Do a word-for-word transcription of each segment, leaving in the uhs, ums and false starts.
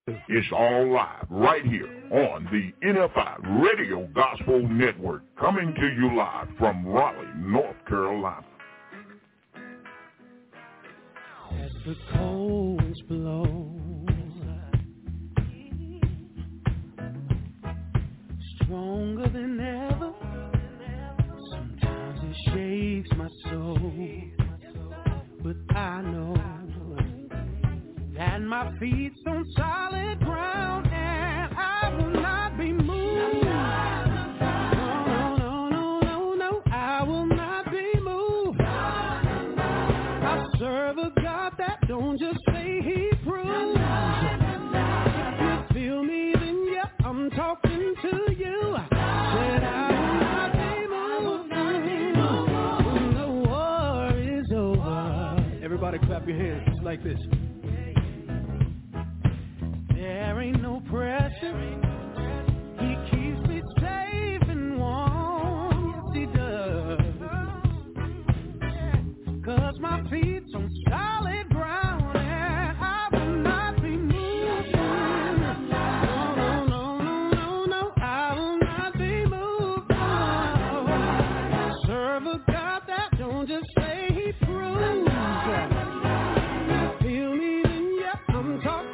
It's all live right here on the N F I Radio Gospel Network, coming to you live from Raleigh, North Carolina. As the cold winds blow, stronger than ever, sometimes it shakes my soul, but I know that my feet's on solid ground and I will not be moved. No, no, no, no, no, I will not be moved. I serve a God that don't just say he proves. If you feel me, then yeah, I'm talking to you. Said I will not be moved when the war is over. Everybody clap your hands just like this. There ain't no pressure. He keeps me safe and warm. Yes, he does. 'Cause my feet's on solid ground and I will not be moved. No, no, no, no, no, no, I will not be moved. No. I serve a God that don't just say he proves. Feel me, then yeah, I'm talking.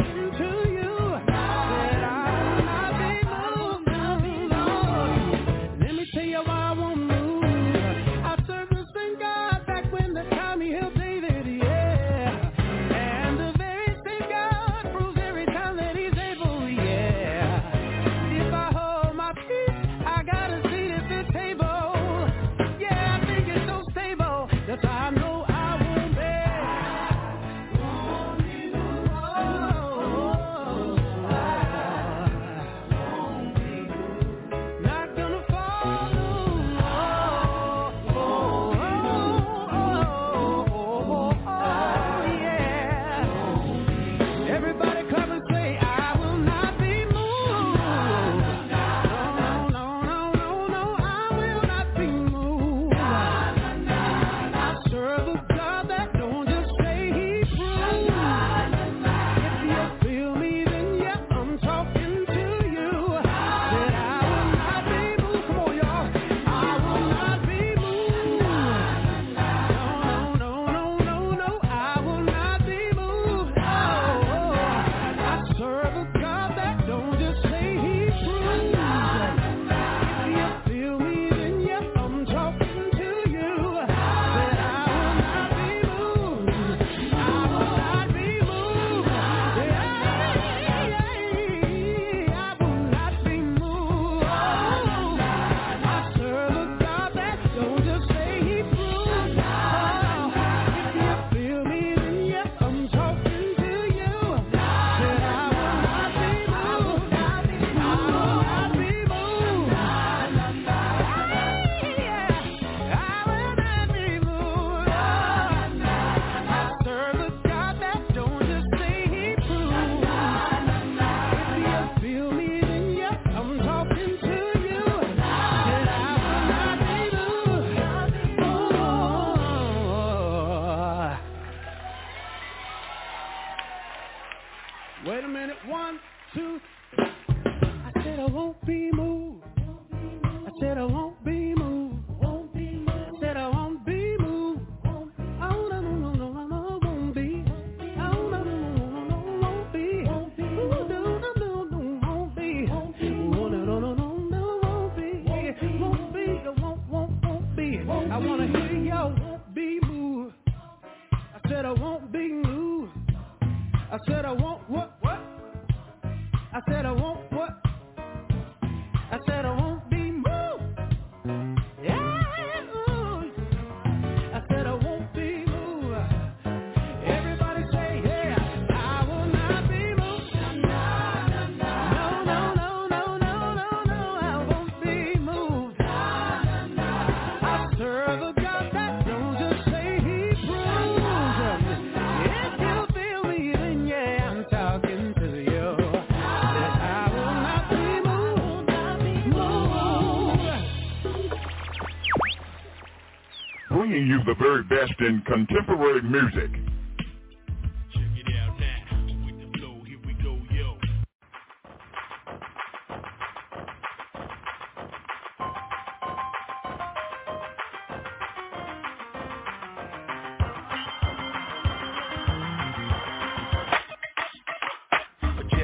Bringing you the very best in contemporary music.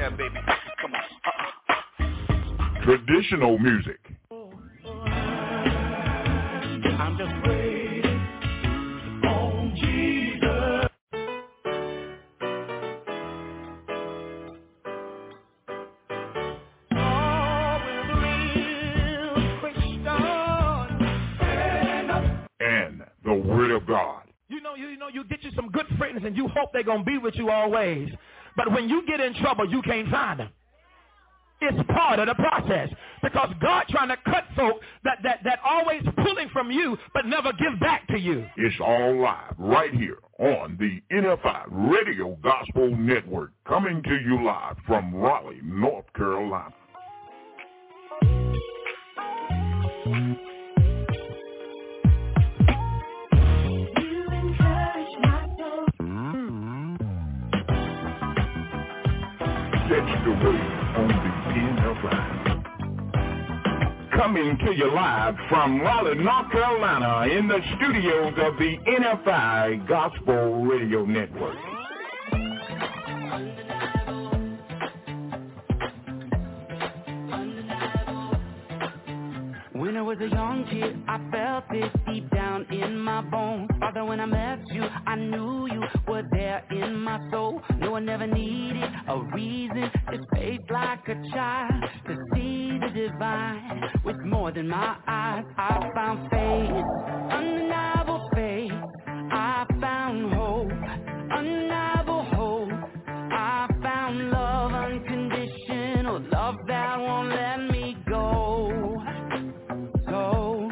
Yeah, baby. Come on. Uh-uh. Traditional music. I'm just waiting on Jesus. Oh, we're the real Christian. And the Word of God. You know, you, you know, you get you some good friends and you hope they're going to be with you always. But when you get in trouble, you can't find them. It's part of the process because God trying to cut folk that, that, that always pulling from you but never give back to you. It's all live right here on the N F I Radio Gospel Network, coming to you live from Raleigh, North Carolina. Catch the wave on the N F I. Coming to you live from Raleigh, North Carolina, in the studios of the N F I Gospel Radio Network. When I was a young kid, I felt it deep down in my bones. Father, when I met you, I knew you were there in my soul. No, I never needed a reason to face like a child, to see the divine with more than my eyes. I found faith, undeniable faith. I found hope, undeniable hope. I found love, unconditional love that won't let me go. So,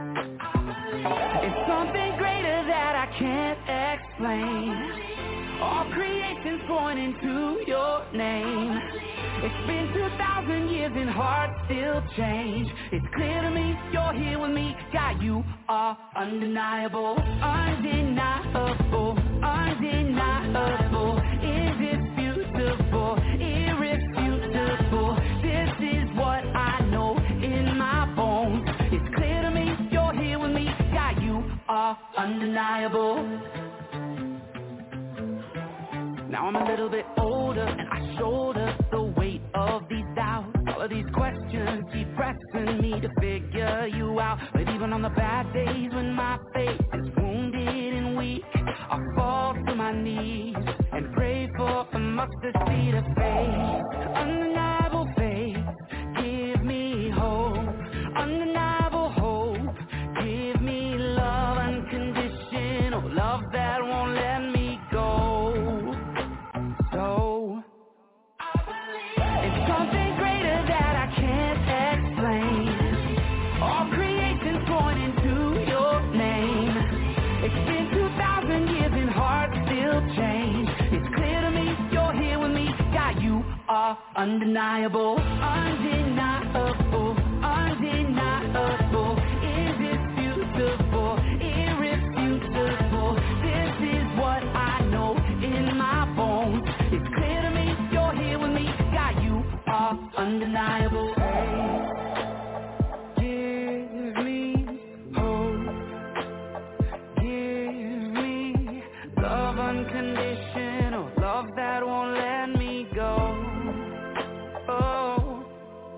it's something greater that I can't explain. All creation's pointing to your name. It's been two thousand years and hearts still change. It's clear to me, you're here with me. God, you are undeniable, undeniable, undeniable. Is it beautiful, irrefutable? This is what I know in my bones. It's clear to me, you're here with me. God, you are undeniable. Now I'm a little bit older and I shoulder the weight of these doubts. All of these questions keep pressing me to figure you out. But even on the bad days when my faith is wounded and weak, I fall to my knees and pray for a mustard seed of faith. Undeniable faith, give me hope. Undeniable hope, give me love, unconditional love that won't let me go. So, it's something greater that I can't explain. All creation's pointing to your name. It's been two thousand years and hearts still change. It's clear to me, you're here with me. God, you are undeniable, undeniable, undeniable. Is it beautiful, irrefutable? This is what I know in my bones. It's clear to me, you're here with me. God, you are undeniable. Give me hope. Give me love, unconditional love that won't let me go. Oh,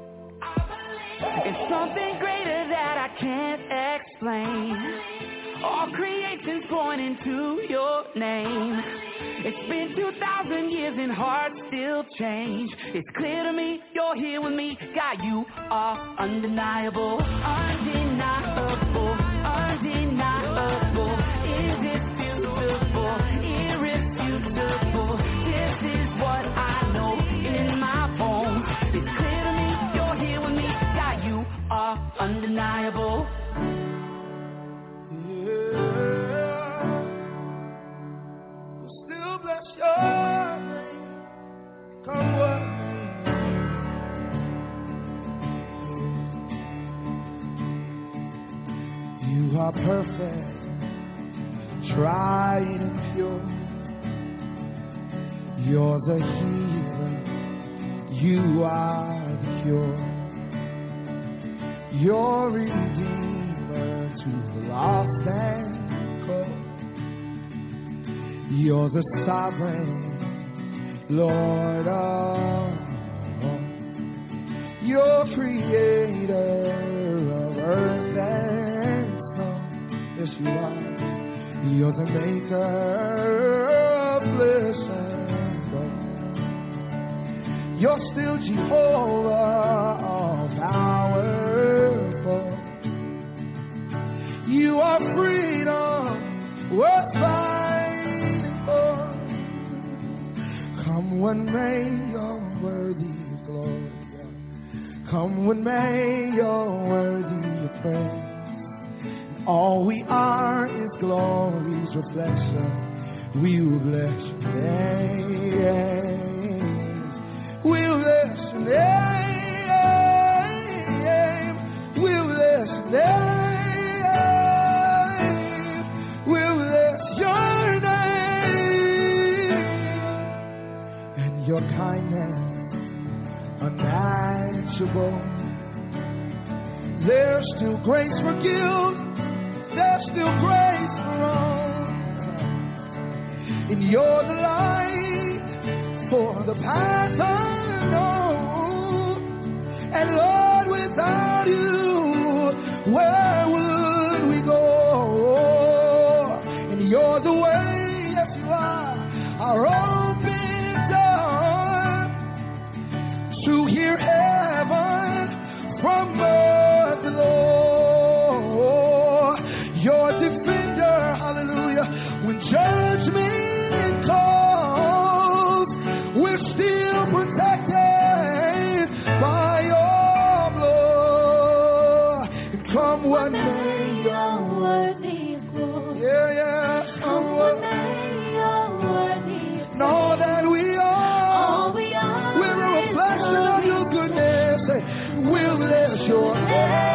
it's something greater that I can't explain. All creation's pointing to your name. It's been two thousand years and hearts still change. It's clear to me, you're here with me. God, you are undeniable, undeniable, undeniable. Is it beautiful, irrefutable? This is what I know in my bones. It's clear to me, you're here with me. God, you are undeniable. Come what may. You are perfect, tried and pure. You're the healer, you are the cure. You're redeemer to the lost and cold. You're the sovereign Lord of You're the maker of bliss and woe. You're still Jehovah, all powerful. You are freedom worth fighting for. Come when may, you're worthy of glory. Come when may, you're worthy of praise. All we are is glory's reflection. We will bless your name. We'll bless your name. We'll bless your name. We'll bless your name. And your kindness unmatchable. There's still grace for guilt. There's still grace for all. And you're the light for the path unknown. And Lord, without you, where would we go? And you're the way, yes you are, our open door to hear heaven from earth below. Your defender, hallelujah, when judgment calls, we're still protected by your blood. And come what may, you're worthy of glory. Yeah, yeah. Come what may, you're worthy of glory. Know that we are, all we are, we're a reflection of your goodness. We'll bless your name.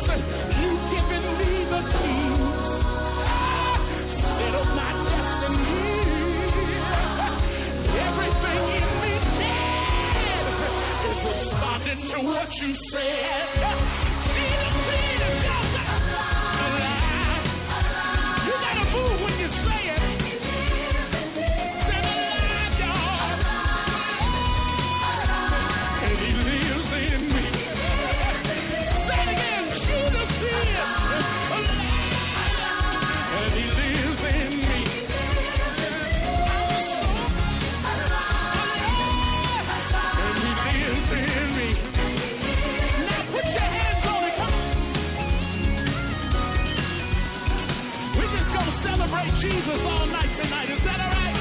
you've given me the keys. Settle my destiny. Everything in me said is responding to what you said. Jesus, Jesus, alive. You gotta move when you say it. Said alive, y'all. And he lives in me. Say it again. Jesus is alive. And he lives in me. And he lives in me. Now put your hands on it. Come on. We're just gonna celebrate Jesus all night tonight. Is that all right?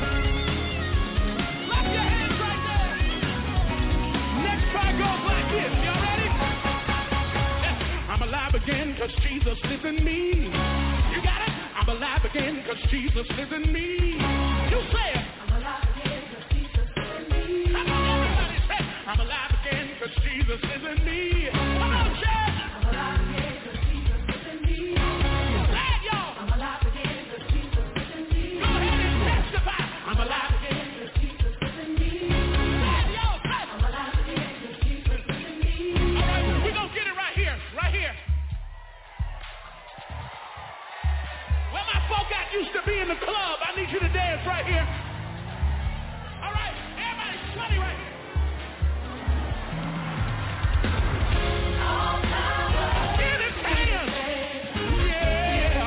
Clap your hands right there. Next part goes like this. Y'all ready? Yes. I'm alive again because Jesus lives in me. You got it? I'm alive again because Jesus lives in me. You say it. I'm alive again because Jesus lives in me. Come on, everybody say it. I'm alive again because Jesus lives in me. Come on, church. I'm alive again because Jesus lives in me. Say it, y'all. I'm alive again because Jesus lives in me. Go ahead and testify. I'm alive again because Jesus lives in me. Say it, y'all. Say it. I'm alive again because Jesus lives in me. All right, we're going to get it right here. Right here. Where my folk out used to be in the club, I need you to dance right here. All right, everybody sweaty right here. In his hands. Yeah.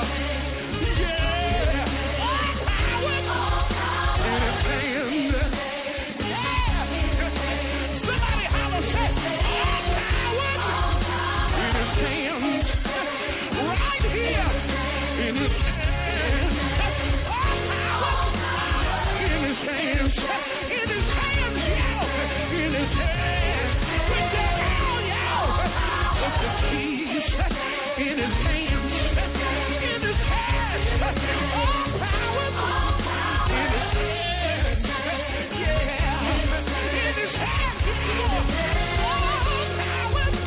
Yeah. All power. In his hands. Yeah. Somebody holler, say, all power. In his hands. Right here. In his hands. All power. In his hands. In his hands, y'all. In his hands. Put your hand, y'all. Put the keys in his hands. In his hands. All power. In his hands. Yeah. In his hands, y'all. All power. All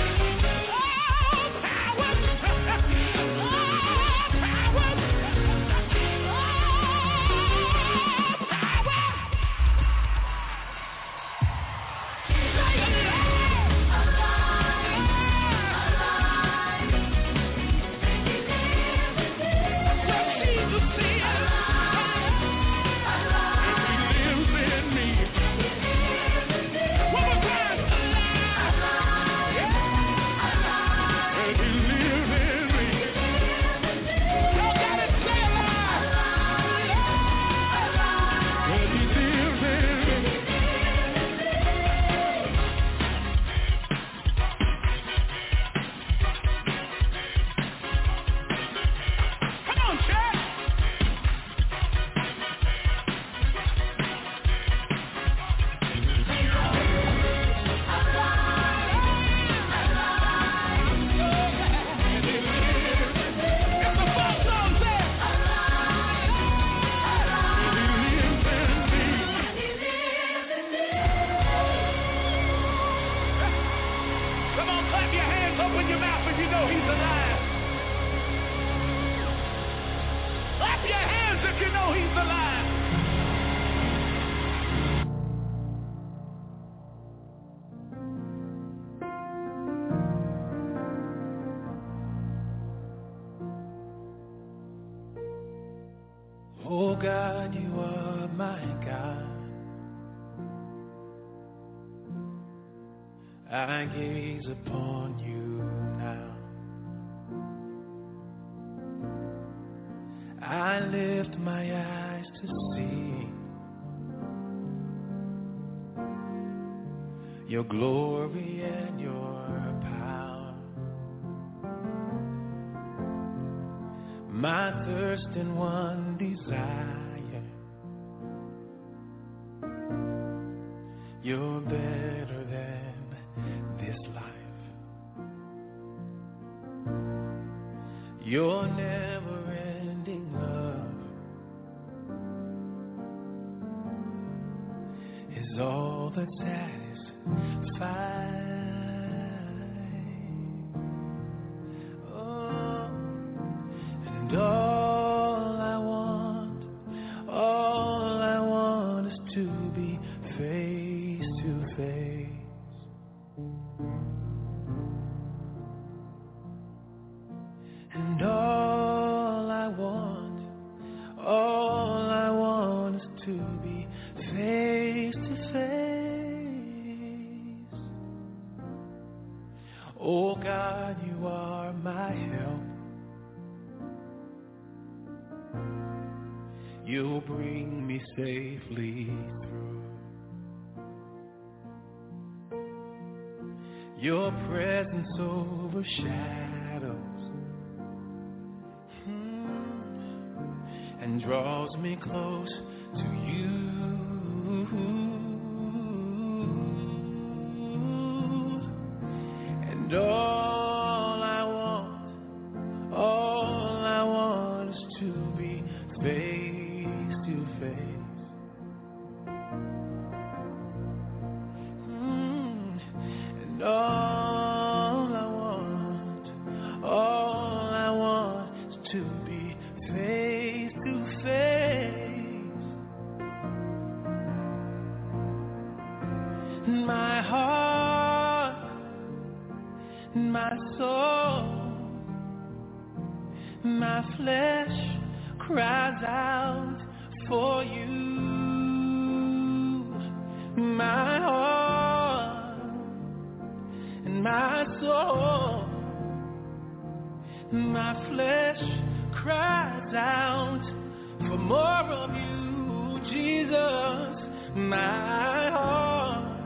power. All Oh God, you are my God. I gaze upon you now. I lift my eyes to see your glory and your power. My thirst and one desire, you're better than this life. Your never-ending love is all that satisfies. you'll bring me safely through. Your presence overshadows hmm, and draws me close to you. And all I want, all I want is to be face to face. Mm. And all I want, all I want is to be face to face. My heart, my soul, my flesh cries out for you. My heart and my soul, my flesh cries out for more of you, Jesus. My heart,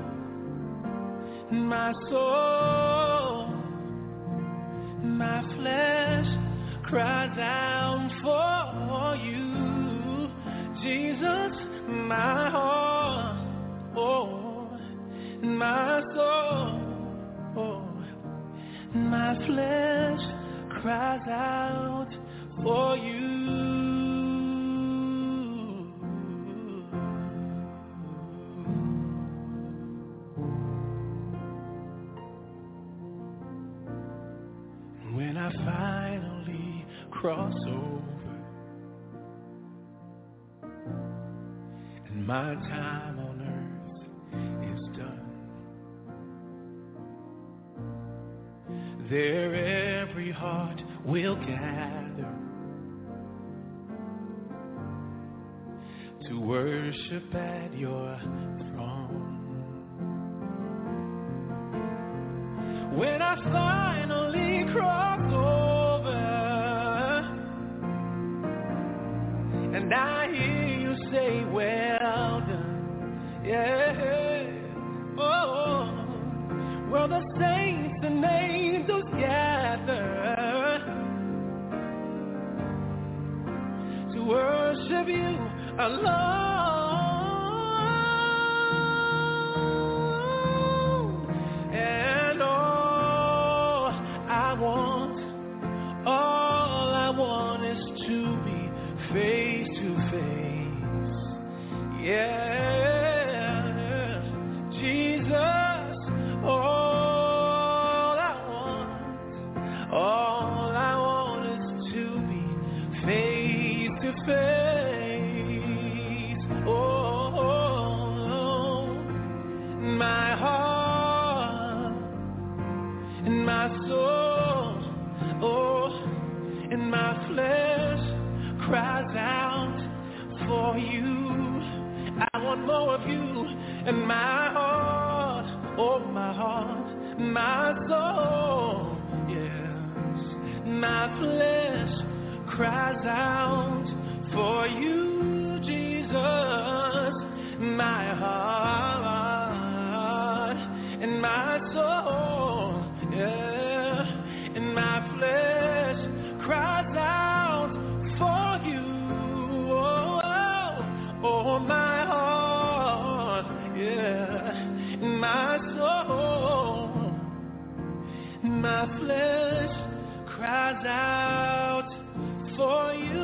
my soul, my flesh cries out for you, Jesus. My heart, oh, my soul, oh, my flesh cries out for you. When I finally cross over and my time on earth is done, there every heart will gather to worship at your throne. When I finally cross over and I hear you say, well done, yeah, oh, well the saints and angels gather to worship you alone. And all I want, all I want is to be face to face. Yeah, Jesus, all I want, all I want is to be face to face. Oh, my heart and my soul, oh, and my flesh cries out for you. I want more of you, and my heart, oh, my heart, my soul, yes, my flesh cries out for you, Jesus. My heart and my soul, yeah, and my flesh cries out for you. Oh, oh, oh, my heart, yeah, my soul, my flesh cries out for you.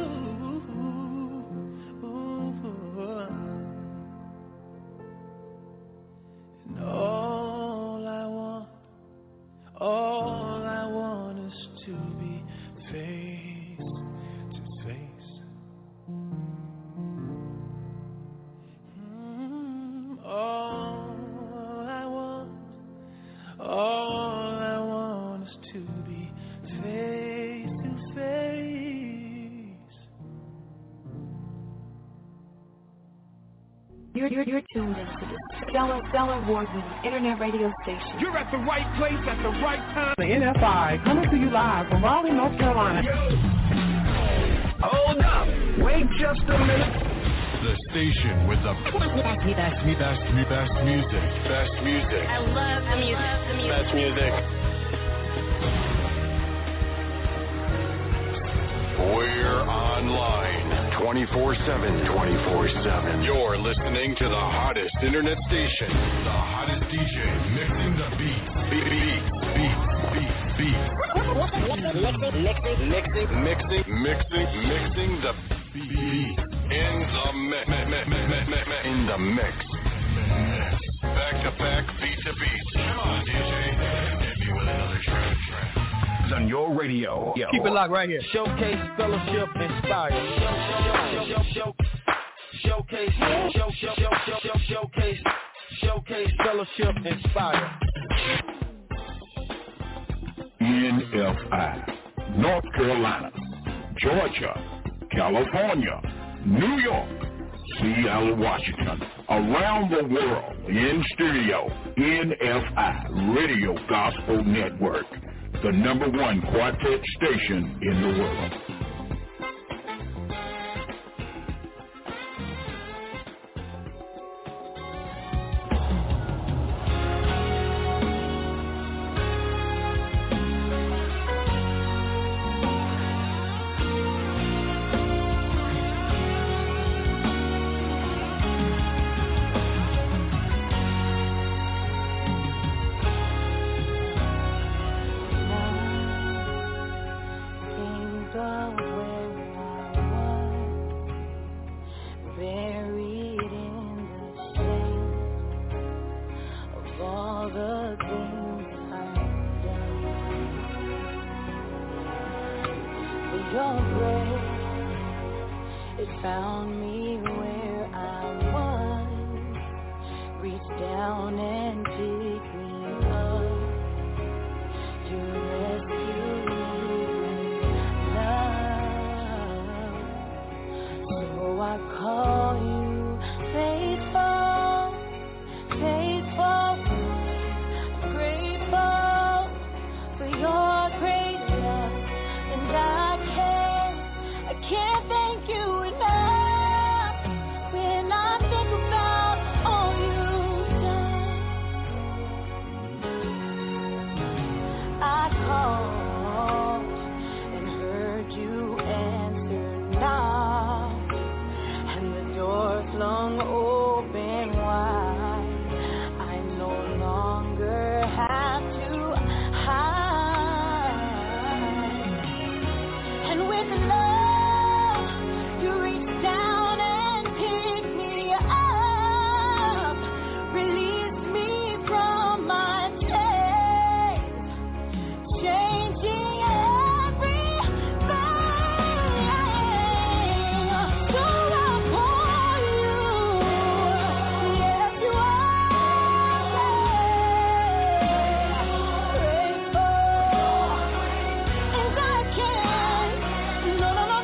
And all I want, all I want is to be face to face. Mm, all I want, all I want is to be face to face. You're, you're, you're tuned into the Stellar, Stellar Award-winning internet radio station. You're at the right place at the right time. The N F I coming to you live from Raleigh, North Carolina. Hold up. Wait just a minute. The station with the best, best, best, best music. Best music. I love the music. The music. Best music. We're online twenty-four seven. twenty-four seven. You're listening to the hottest internet station. The hottest D J mixing the beats. Beat, beat, beat, beat, beat. Mixing, mixing, mixing, mixing, mixing the beat. In the mix. In the mix. Back to back, beat to beat. Come on, D J. Hit me with another track. track. On your radio. Yo. Keep it locked right here. Showcase, fellowship, inspire. Show, show, show, show, showcase, show, show, show, show, showcase, showcase, fellowship, inspire. N F I, North Carolina, Georgia, California, New York, Seattle, Washington, around the world, in studio, N F I Radio Gospel Network, the number one quartet station in the world. No, no, no.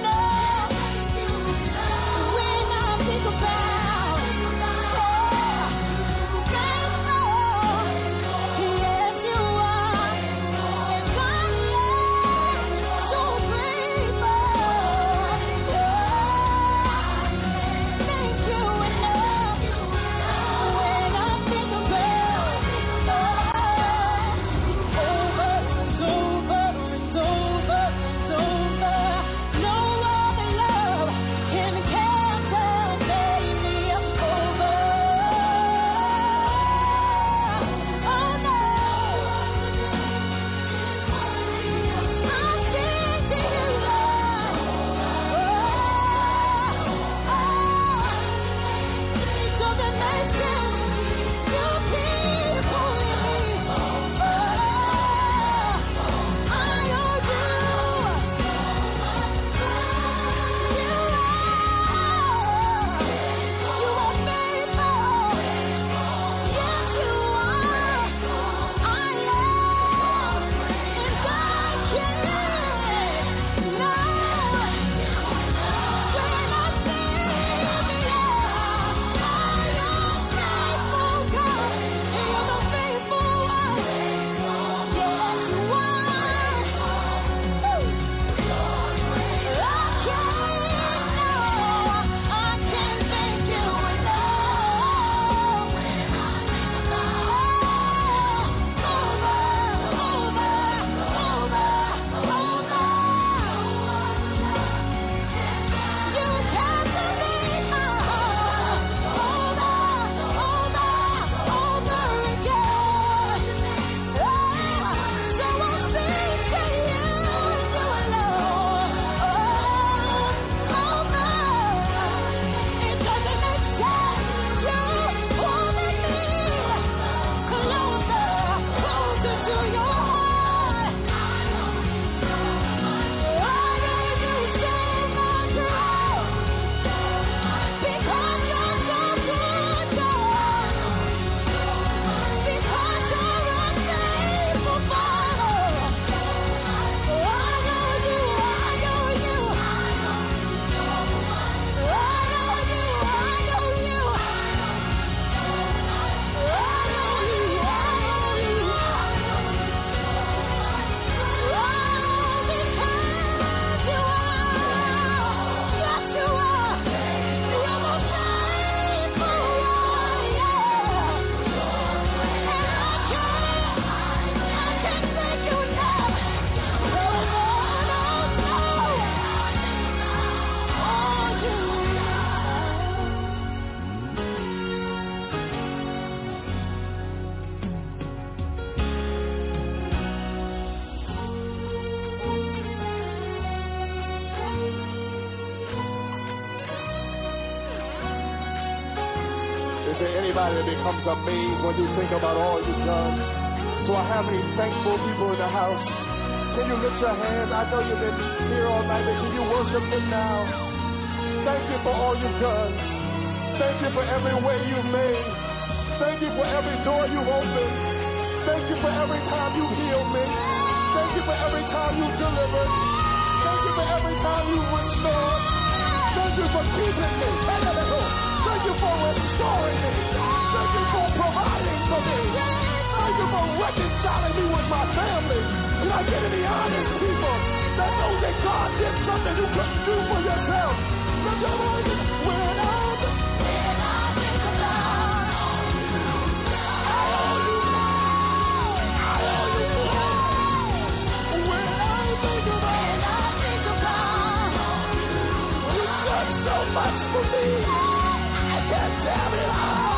there anybody that becomes amazed when you think about all you've done? Do I have any thankful people in the house? Can you lift your hands? I know you've been here all night, but can you worship him now? Thank you for all you've done. Thank you for every way you've made. Thank you for every door you've opened. Thank you for every time you healed me. Thank you for every time you delivered. Thank you for every time you restored. Thank you for keeping me. Thank you for restoring me. Thank you for providing for me. Thank you for reconciling me with my family. Can I get any honest people that know that God did something you couldn't do for yourself? When I, when I think about all you, all you, I owe you more. When I think about, when I think about all you, you've done so much for me. I can't tell it all.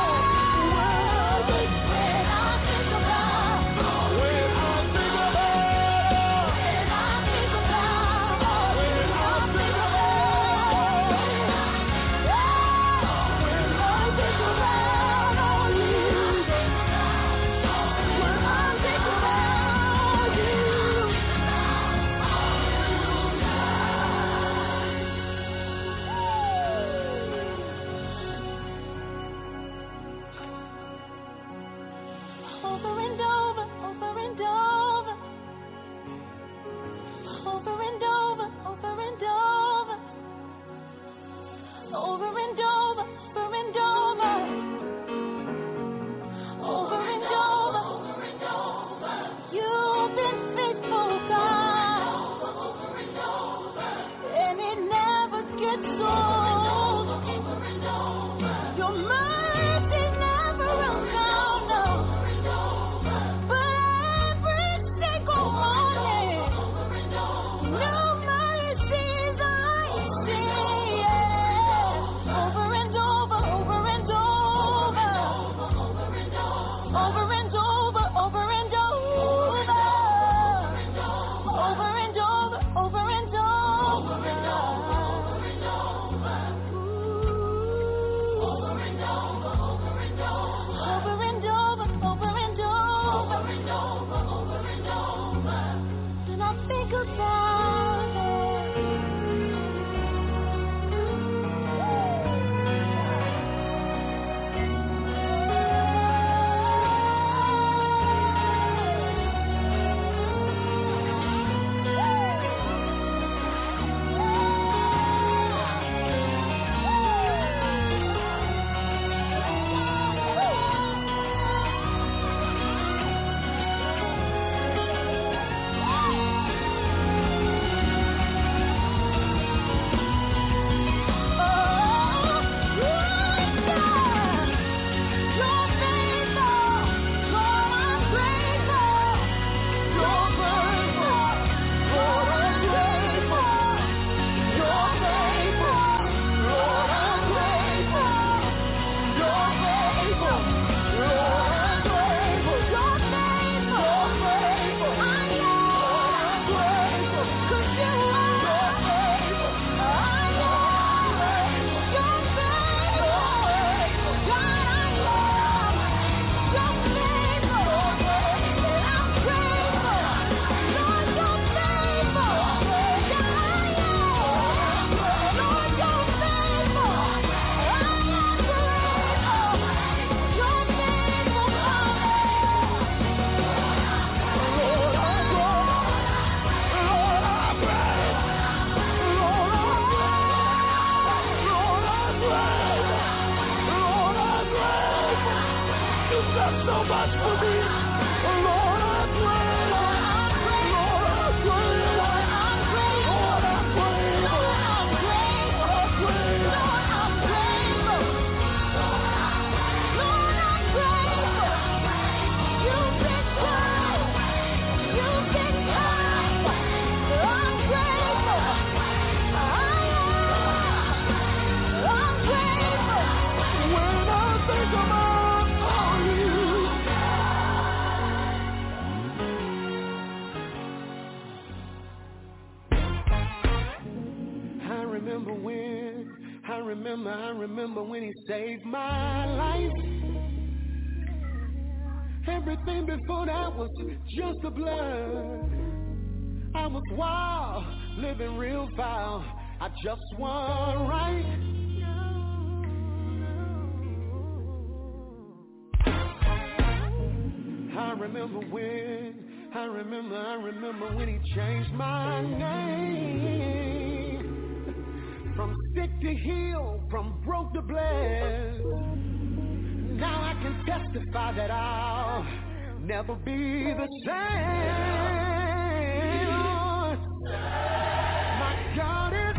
I remember, I remember when he saved my life. Everything before that was just a blur. I was wild, living real foul. I just want right. I remember when, I remember, I remember when he changed my name. From sick to heal, from broke to blessed. Now I can testify that I'll never be the same. My God is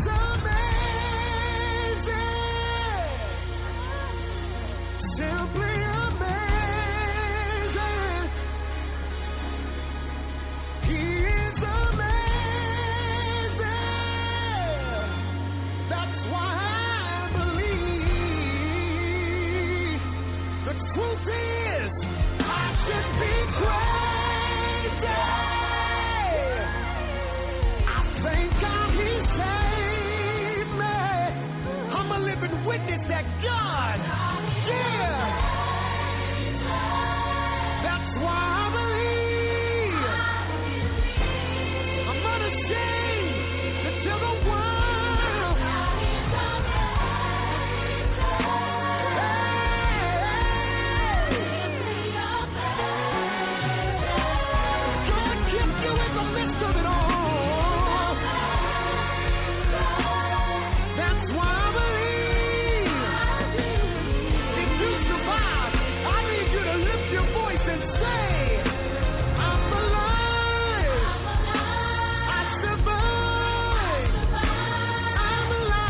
amazing, simply amazing. He is amazing. That's why I believe. The truth is, I should be crazy. I thank God he saved me. I'm a living witness that God, yeah. That's why I believe. I'm unashamed to tell the world. God kept you in the midst of it all. That's why I believe. If you survive, I need you to lift your voice and say, I'm alive. I survived. I'm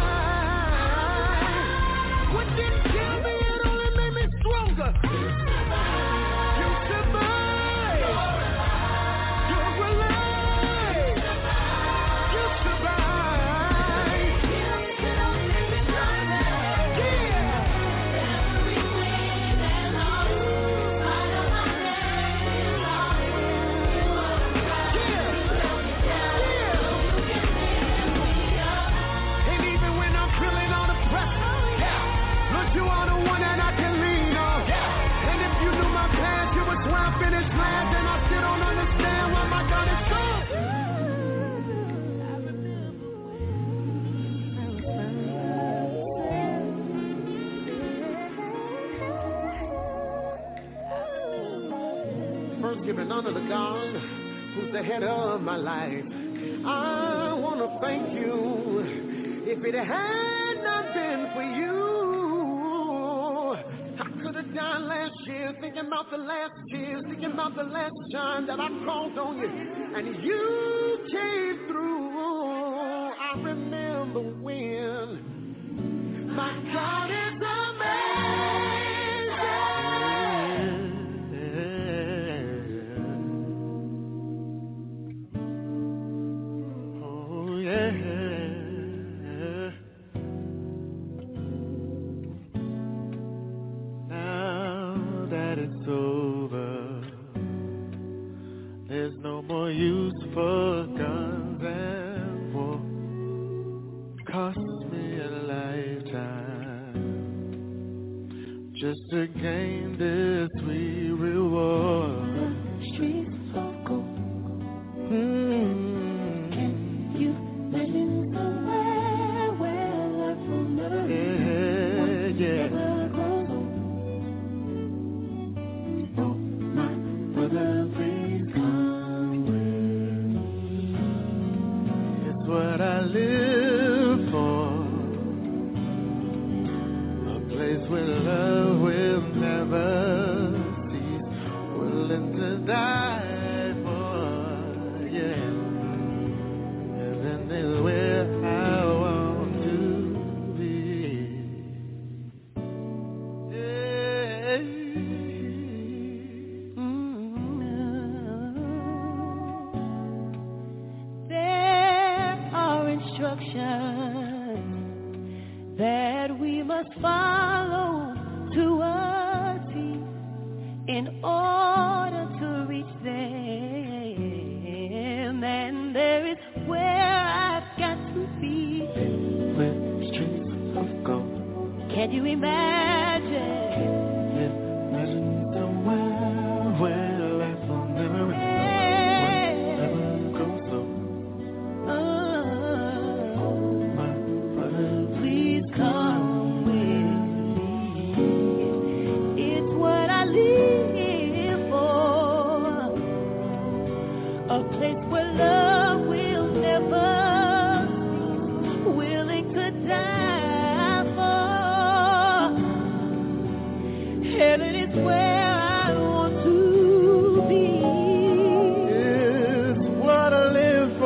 alive. What didn't kill me, it only made me stronger. You survived. You're alive. You survived. And even when I'm feeling all the pressure, Lord, you are the one that I can lean on. And if you knew my past, you would swear I finished last, and I still don't understand why my God is so. First, giving honor to God, who's the head of my life. I want to thank you. If it had not been for you, I could have died last year thinking about the last tears, thinking about the last time that I called on you, and you came through. I remember when my God is amazing. Oh yeah. Now that it's over, there's no more use for guns and war. Cost me a lifetime just to gain this sweet reward. The streets of gold. Mm. Can you imagine somewhere where life will never end? Yeah, yeah. Oh, my brother, please come with me. It's what I live for. A place where love will never cease. Willing to die for, yeah. Heaven is where I want to be. Yeah. There are instructions that we must follow to a T in order to reach them, and there is where I've got to be. Where streets of gold. Can you imagine? Imagine the world where life will never end, never go slow. Oh, My brother, please come with me. It's what I live for. A place where love will never cease, willing to die for. Heaven is where I want to be. it's what I live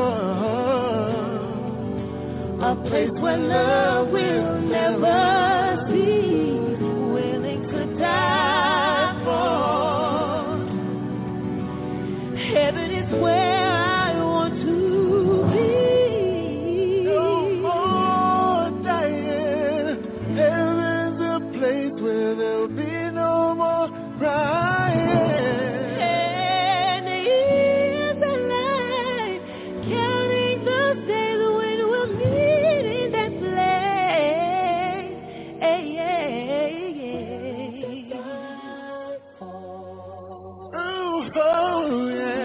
for. A place where love will never cease, willing to die for. Heaven is where I want to be. No more dying. Heaven's a place where there'll be no more crying. And is the light, counting those days when we'll meet in that place. Hey, hey, hey. Oh, oh, yeah.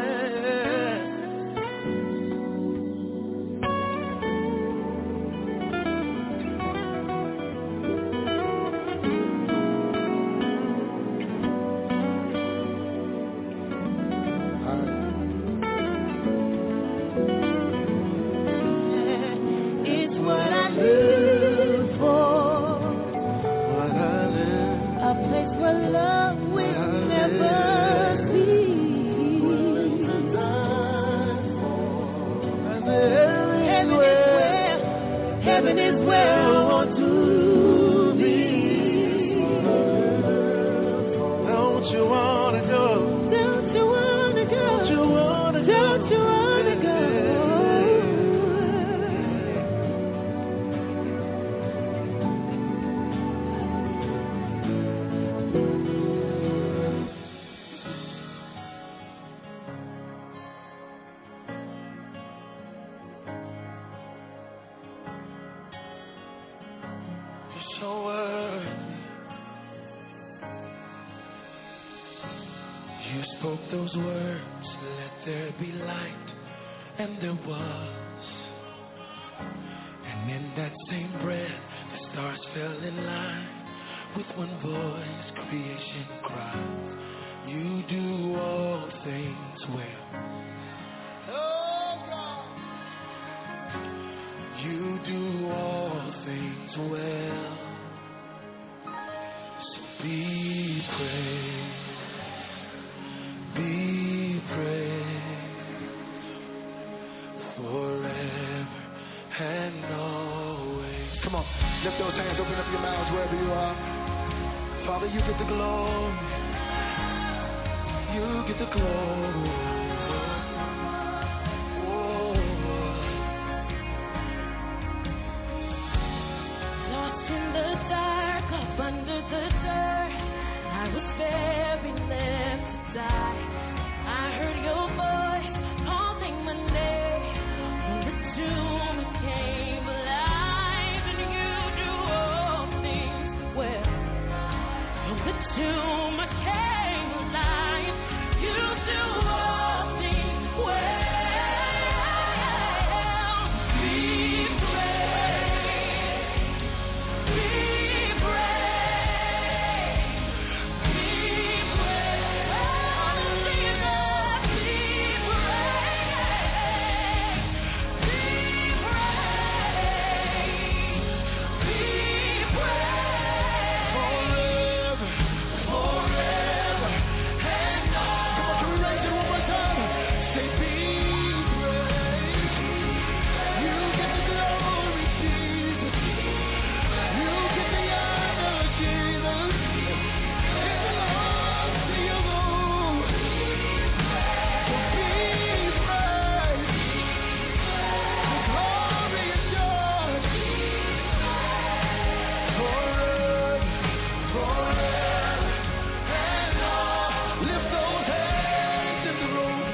It's what I live for. What I live, A place where love will never willing to cease. die for. And the heaven Heaven is where where, heaven is where I want to be. don't you wanna go? Don't you wanna go? Don't you wanna go? Don't you wanna go? You're so worthy. You spoke those words, let there be light, and there was. And in that same breath, the stars fell in line. With one voice, creation cried. You do all things well. Oh God. You do all things well. So be praised, be praised forever and always. Come on, lift those hands, open up your mouths wherever you are. Father, you get the glory. You get the glory. Oh. Lost in the dark, up under the dirt, I was very left to die. I heard your voice calling my name. When the tomb came alive, and you do all things well. When the tomb came alive, you do all things well. Be praised, be praised, be praised. Hallelujah, be praised, be praised, be praised. Forever, forever, and all. Come on, can we raise it one more time? Say, be praised. You get the glory, Jesus. You get the honor, Jesus. It belongs to you, Lord. So be praised. The glory is yours. Forever, forever, and all. Lift those hands in the room.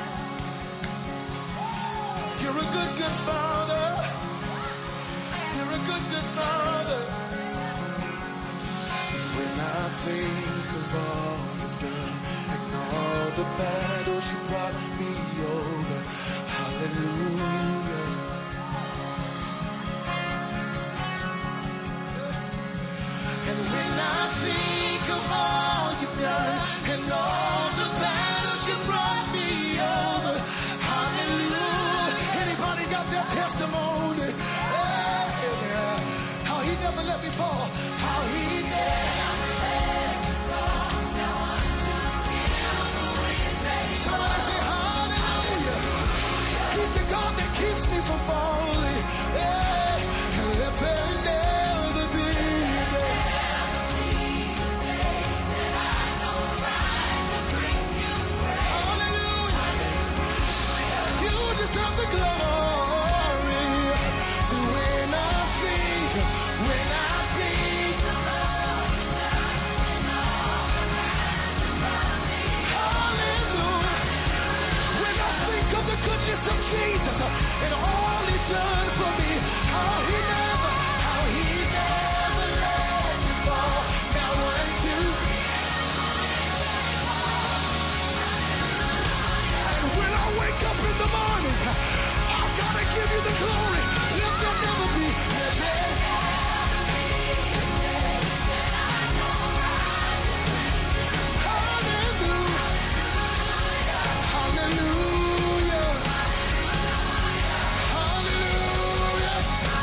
You're a good, good Father. You're a good, good Father. When I think of all you've done and all the battles you brought me over, hallelujah. And when I think of all you've done and all the battles you brought me over, hallelujah. Anybody got that testimony? Yeah. How he never let me fall. How he never let me fall. Somebody say hallelujah. He's the God that keeps me from falling. Yeah. And let there never be. The glory. When I think, when I think, hallelujah. When I think of the goodness of Jesus and all He's done for me, how He never, how He never let me fall. Now one, two. And when I wake up in the morning, I've got to give you the glory. Let there never be. Let there hallelujah. Hallelujah. Hallelujah.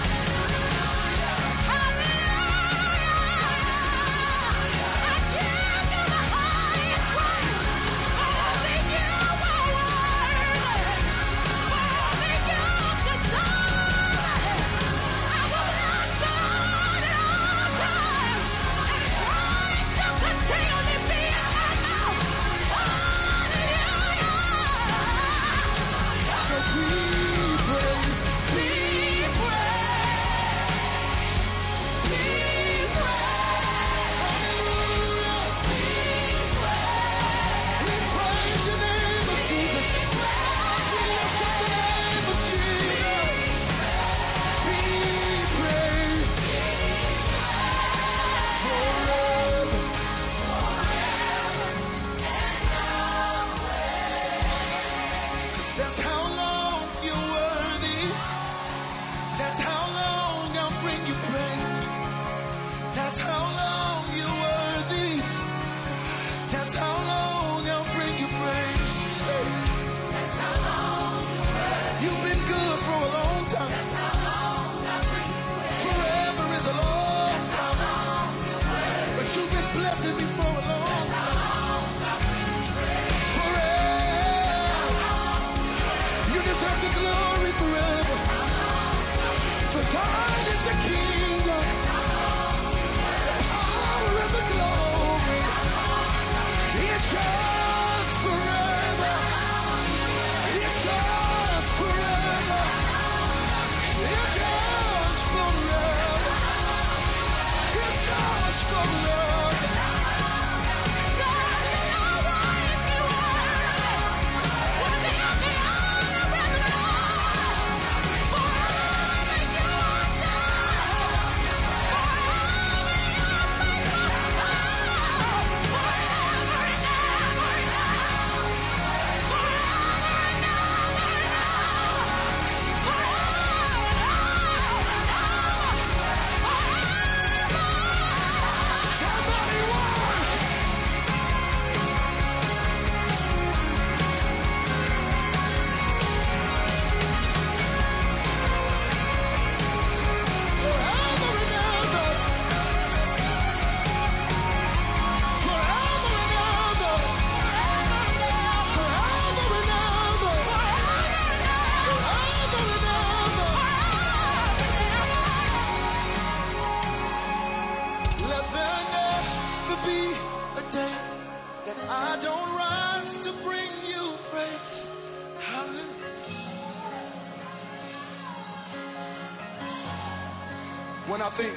When I think,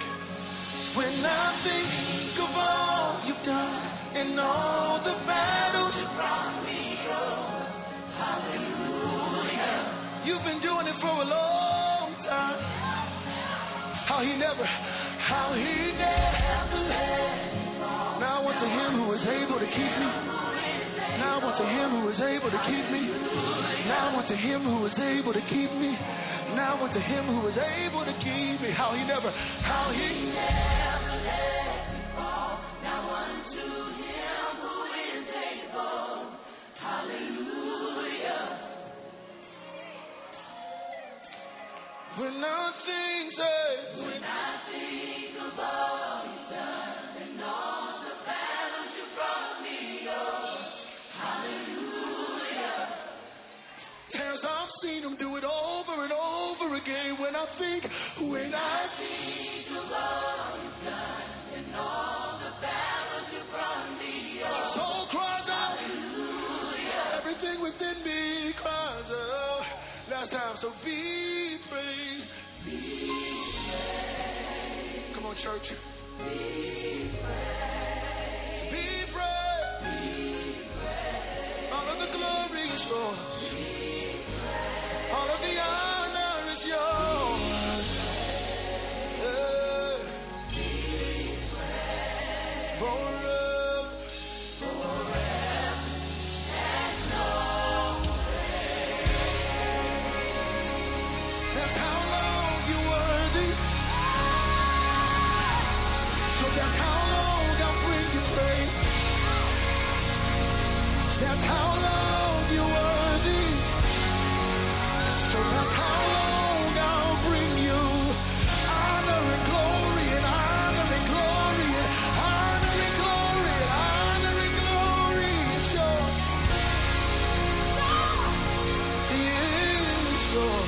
when I think of all you've done and all the battles you brought me over, hallelujah. You've been doing it for a long time. how he never, how he never let. Now unto him who is able to keep me. Now unto him who is able to keep me. Now unto him who is able to keep me. Now unto him who is able to keep me. How he never, how he never let me fall. Now unto him who is able. Hallelujah. When I think that, when I think of all you've done and all the battles you brought me over, hallelujah. As I've seen him do it over and over again. When I think, when I think of all you've done and all the battles you brought me over, my soul cries out, hallelujah. Everything within me cries out. Last time, so be praised. Be praised. Come on, church. Be praised. Be praised. Be praised. All of the glory is yours. Be praised. All of the honor is yours. Yeah. Be praised. Forever. Forever. And always. That's how long you worthy. So that's how long I'll bring you praise. That's how long you worthy. So that's how long I'll bring you honor and glory and honor and glory and honor and glory and honor and glory. It's yours. It's yours.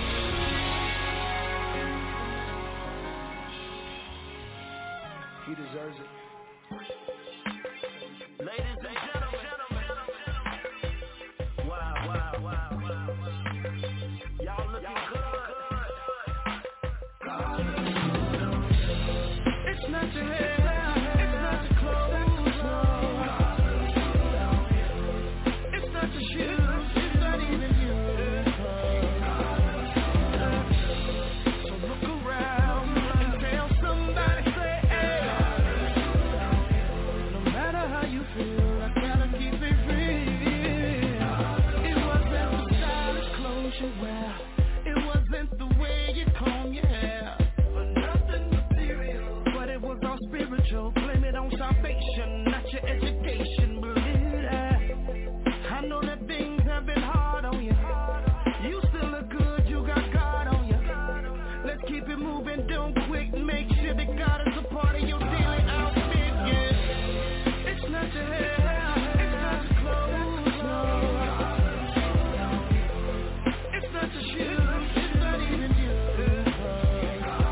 He deserves it. Ladies and gentlemen, wow, wow, wow, wow. Y'all looking good. It's not your hair, it's not your clothes, no. It's not your shoes, it's not even you. So look around and tell somebody, say, hey. No matter how you feel, I gotta keep it real. It wasn't the stylish clothes you wear. It wasn't the way you comb your hair. But nothing material. But it was all spiritual. Blame it on salvation, not your education. Believe that. I know that things have been hard on you. You still look good, you got God on you. Let's keep it moving, don't quit. Make sure that God is a part of your daily outfit, yeah. It's not your hair, it's not your clothes, no. It's not your shoes, it's not even you.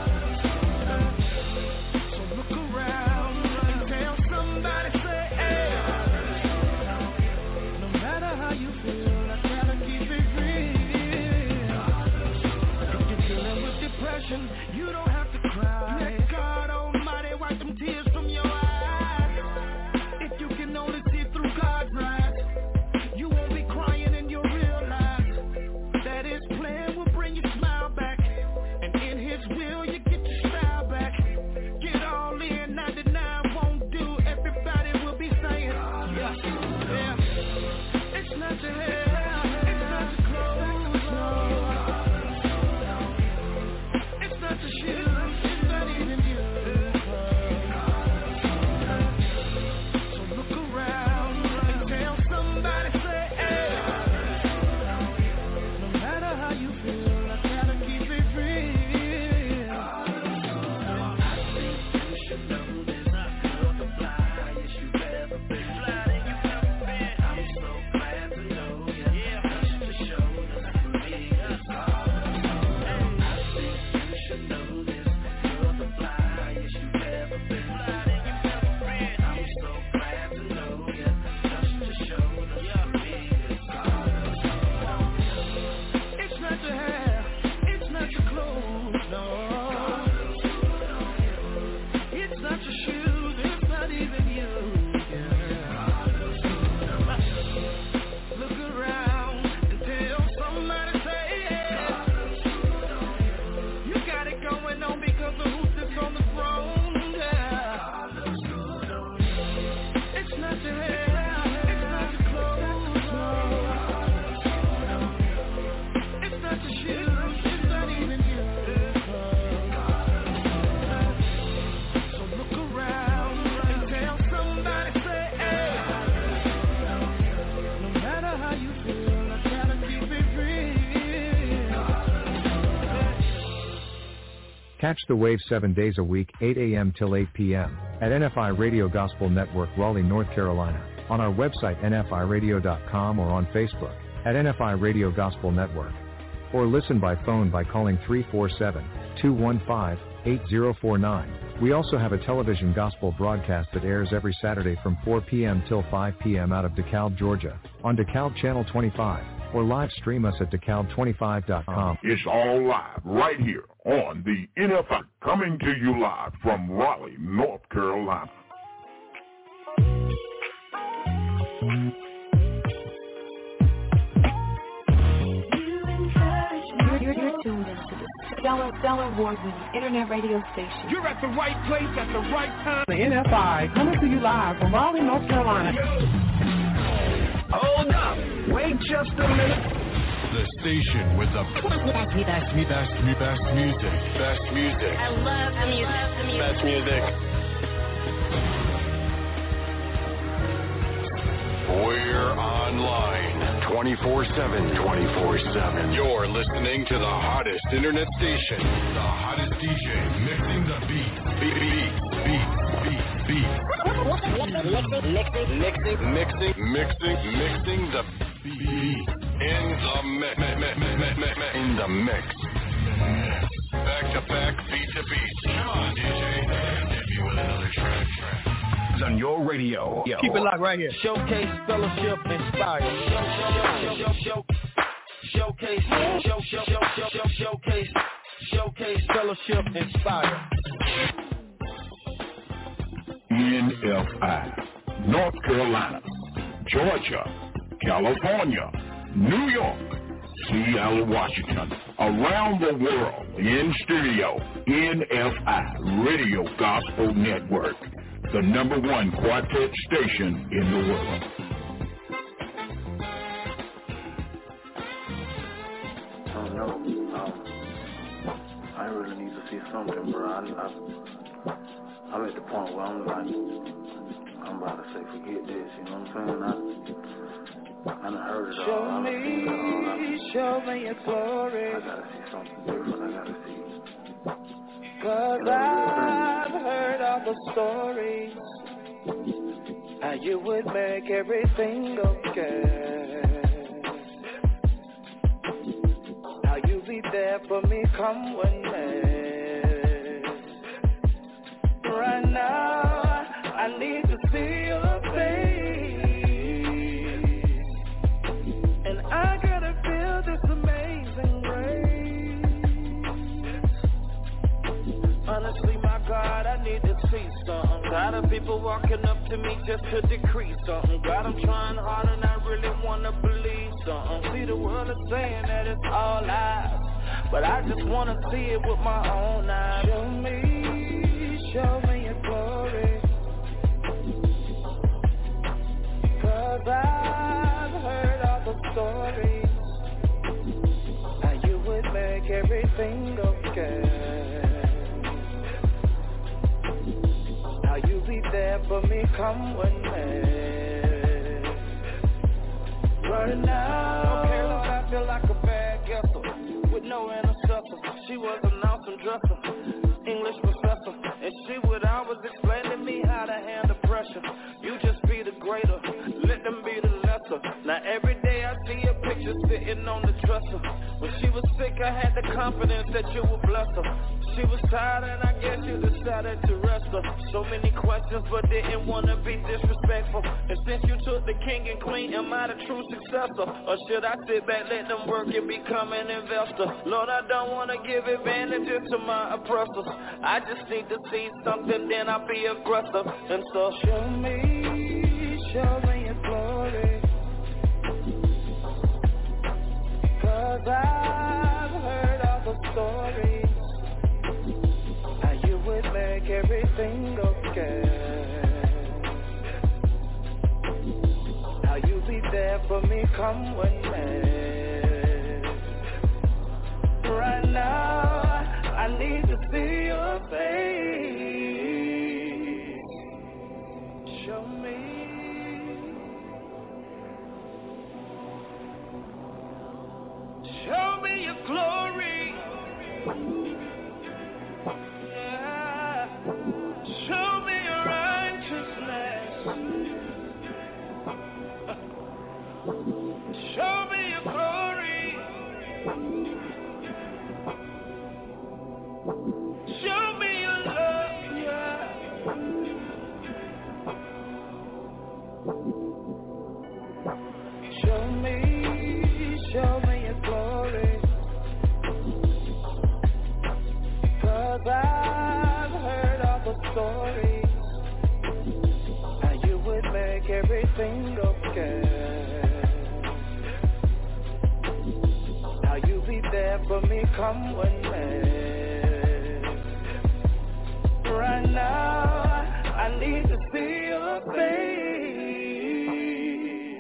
Catch the wave seven days a week, eight a.m. till eight p.m. at N F I Radio Gospel Network, Raleigh, North Carolina, on our website N F I radio dot com or on Facebook at N F I Radio Gospel Network. Or listen by phone by calling three four seven, two one five, eight zero four nine. We also have a television gospel broadcast that airs every Saturday from four p.m. till five p.m. out of DeKalb, Georgia, on DeKalb Channel twenty-five, or live stream us at DeKalb twenty-five dot com. It's all live right here on the N F I, coming to you live from Raleigh, North Carolina. You're, you're, you're tuned into the Stellar, Stellar Award-winning Internet radio station. You're at the right place at the right time. The N F I, coming to you live from Raleigh, North Carolina. Hold up. Wait just a minute. The station with the best, best, best, best music. Best music. I love the music. The music. Best music. We're online twenty-four seven. twenty-four seven. You're listening to the hottest internet station. The hottest D J mixing the beat. Beat, beat, beat, beat, beat. Mixing, mixing, mixing, mixing, mixing the beat. In the mix. In the mix. Back to back, beat to beat. Come on, D J. Hit me with another track. track. On your radio. Yo. Keep it locked right here. Showcase, fellowship, inspire. Show, show, show, showcase, show, show, show, show, showcase, showcase, fellowship, inspire. N F I, North Carolina, Georgia, California, New York, Seattle, Washington, around the world, in studio, N F I Radio Gospel Network, the number one quartet station in the world. I don't know. Um, I really need to see something, bro. I, I, I'm at the point where I'm like, I'm about to say, forget this, you know what I'm saying? I, I done heard it all. Show me, all. Show me your glory. I gotta see something different. I gotta see. Cause I've heard all the stories, how you would make everything okay, how you be there for me come when may. Right now, I need to see your face, and I gotta feel this amazing grace. Honestly, my God, I need to see something. Tired of people walking up to me just to decrease something. God, I'm trying hard and I really want to believe something. See, the world is saying that it's all lies, but I just want to see it with my own eyes. Show me, show me your glory, cause I've heard all the stories, how you would make everything okay. You be there for me, come when may. Right now, okay, Lord, I feel like a bad guesser with no intercessor. She was an awesome dresser, English professor, and she would always explain to me how to handle pressure. You just be the greater, let them be the lesser. Now every day I see your picture sitting on the dresser. When she was sick, I had the confidence that you would bless her. She was tired and I guess you decided to rest her. So many questions but didn't want to be disrespectful. And since you took the king and queen, am I the true successor? Or should I sit back, let them work and become an investor? Lord, I don't want to give advantages to my oppressors. I just need to see something, then I'll be aggressive. And so show me, show me your glory, cause I've heard all the stories, how you would make everything okay, how you be there for me come when may. Right now, I need to see your face. Show me. Show me your glory. someone else. Right now, I need to see your face.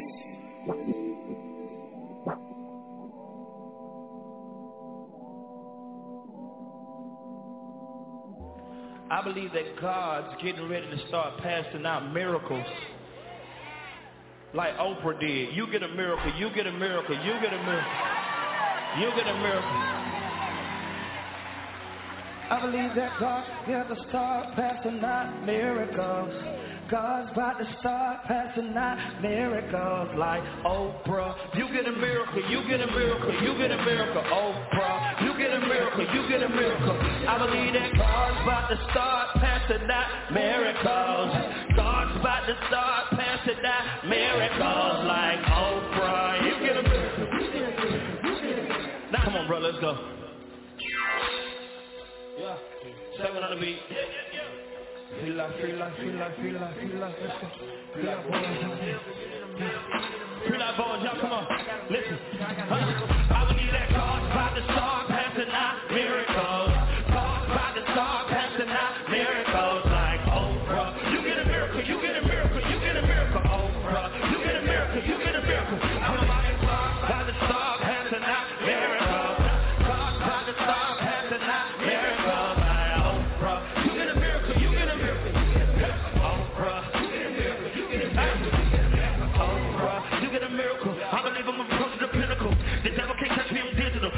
I believe that God's getting ready to start passing out miracles like Oprah did. You get a miracle, you get a miracle, you get a miracle, you get a miracle. I believe that God's got to start passing out miracles. God's about to start passing out miracles like Oprah. You get a miracle, you get a miracle, you get a miracle, Oprah. You get a miracle, you get a miracle. I believe that God's about to start passing out miracles. God's about to start passing out miracles like Oprah. You get a miracle. Now come on, bro, let's go. Yeah, seven on the beat. Feel like, feel like, feel like, feel like, feel like, let's go. Feel like boys, feel like boys, y'all come on, listen. Huh? I believe that God's about to start passing out miracles. God's about to start passing out miracles like Oprah. You get a miracle, you get a miracle, you get a miracle, Oprah. You get a miracle, you get a miracle. I'm about to start passing out miracles. God's about to start passing out miracles like Oprah. You get a miracle, you get a miracle. Oprah, you get a miracle, you get a miracle. Oprah, you get a miracle. I believe I'm approaching the pinnacle. The devil can't touch me, I'm digital.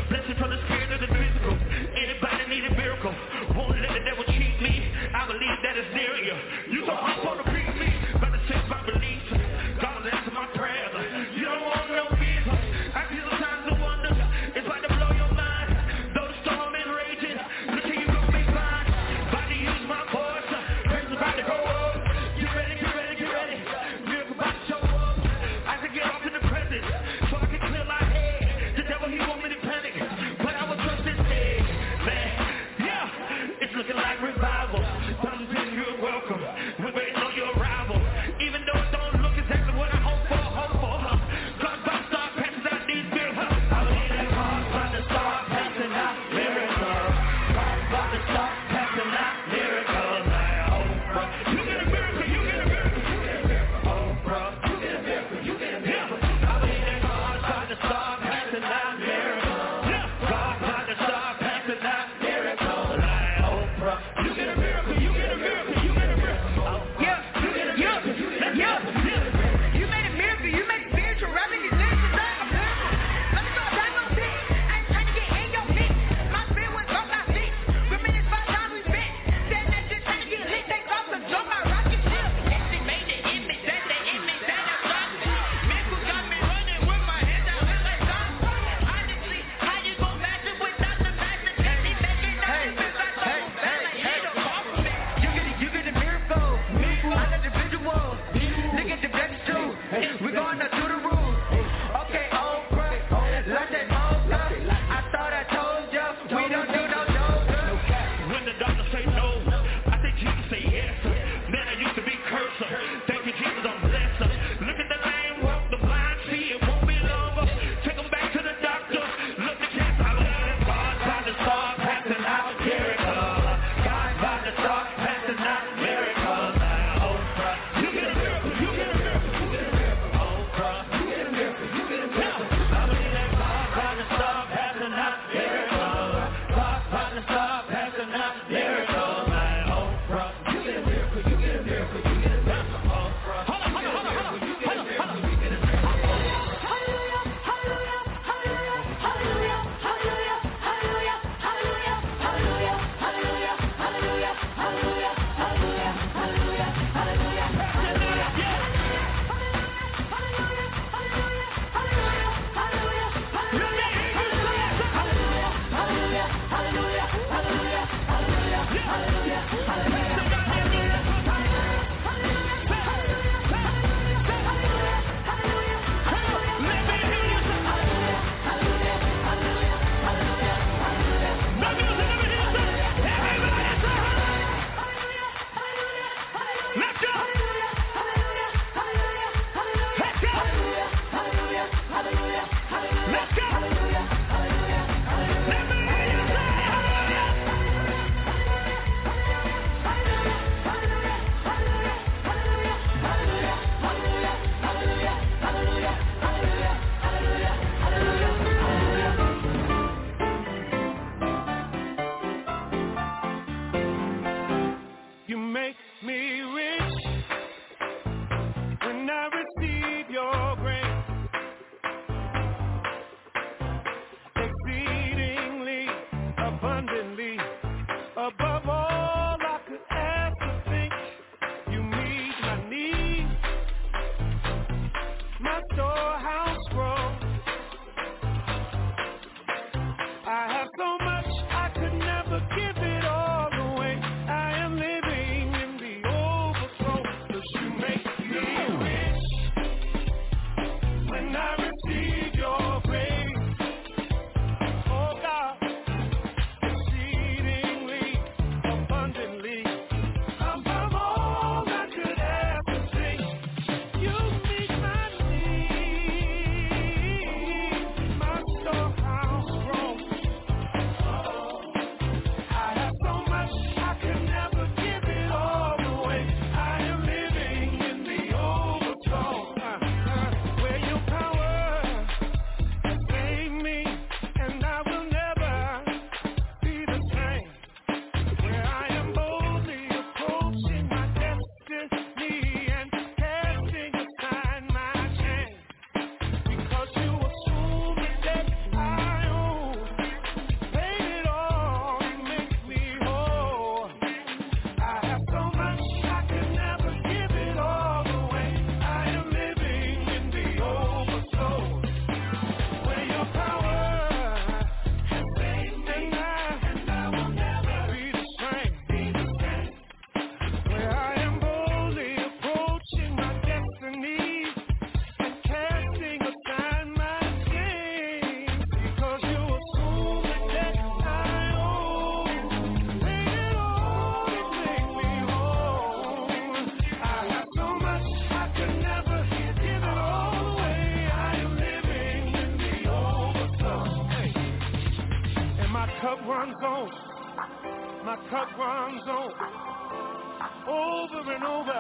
cup runs on, my cup runs on, over and over.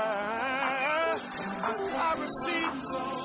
I receive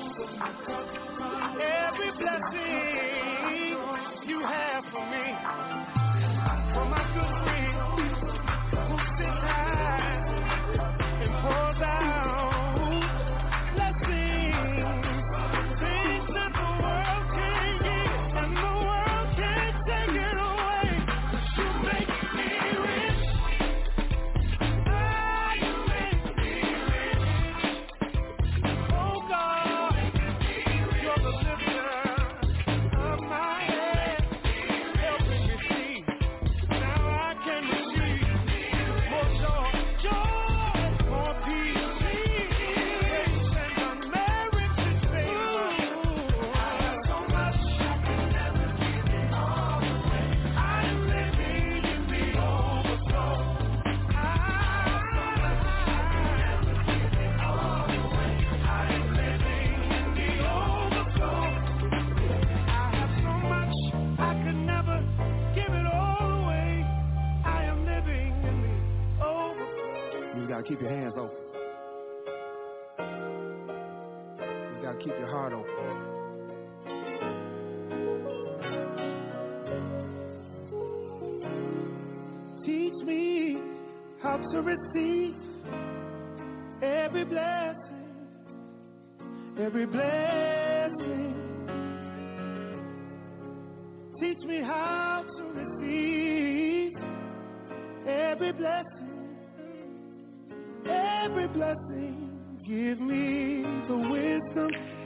every blessing you have for me, for my good friend who sits high and pours out blessings, things that the world can't give and the world can't take it away. You make me rich. I make me rich. Oh God, you're the lifter of my head, helping me see. Now I can receive more joy, joy, more peace, grace and unmerited favor. I have so much I can never give it all away. I am living in the overflow. I have so much I can never give it all away. I am living in the overflow. I have so much I could never give it all away. I am living in the overflow. You gotta keep your hands open. You gotta keep your heart open. Teach me how to receive every blessing, every blessing. Teach me how to receive every blessing, every blessing. Give me the wisdom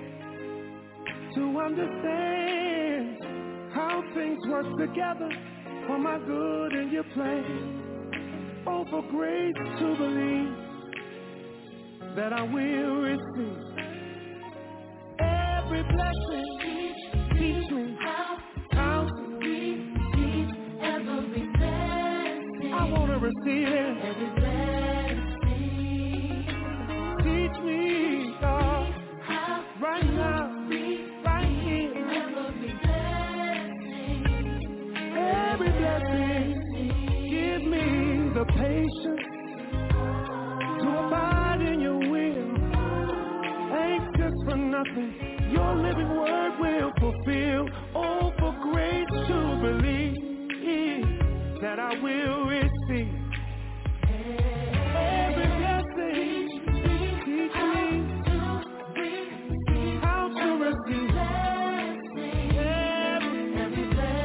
to understand how things work together for my good and your plan. Oh, for grace to believe that I will receive every blessing. Teach me how to receive every blessing. I want to receive it. Every blessing. Teach me, God, right now, right here. Every blessing. Every blessing. Give me the patience to abide in your will. Anxious for nothing, your living word will fulfill. Oh, for grace to believe that I will receive every blessing. Teach me how to receive every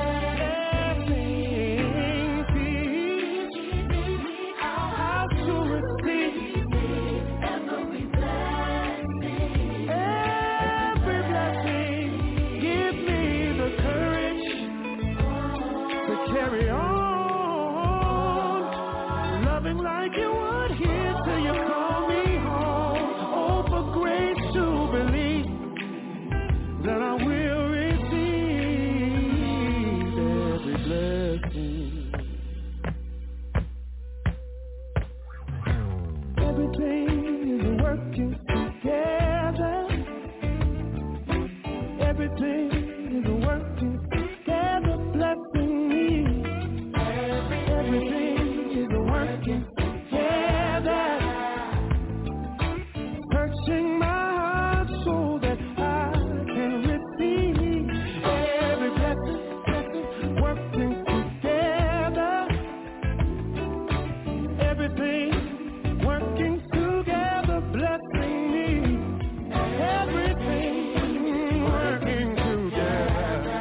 blessing. Teach me how to receive every blessing. Every blessing. Give me the courage to carry on, loving like you would here till you call me home. Oh, for grace to believe that I will receive every blessing. Everything is working together. Everything is working together, blessing me. Everything is working together, searching my heart so that I can receive every blessing, blessing working together. Everything working together, blessing me. Everything working together,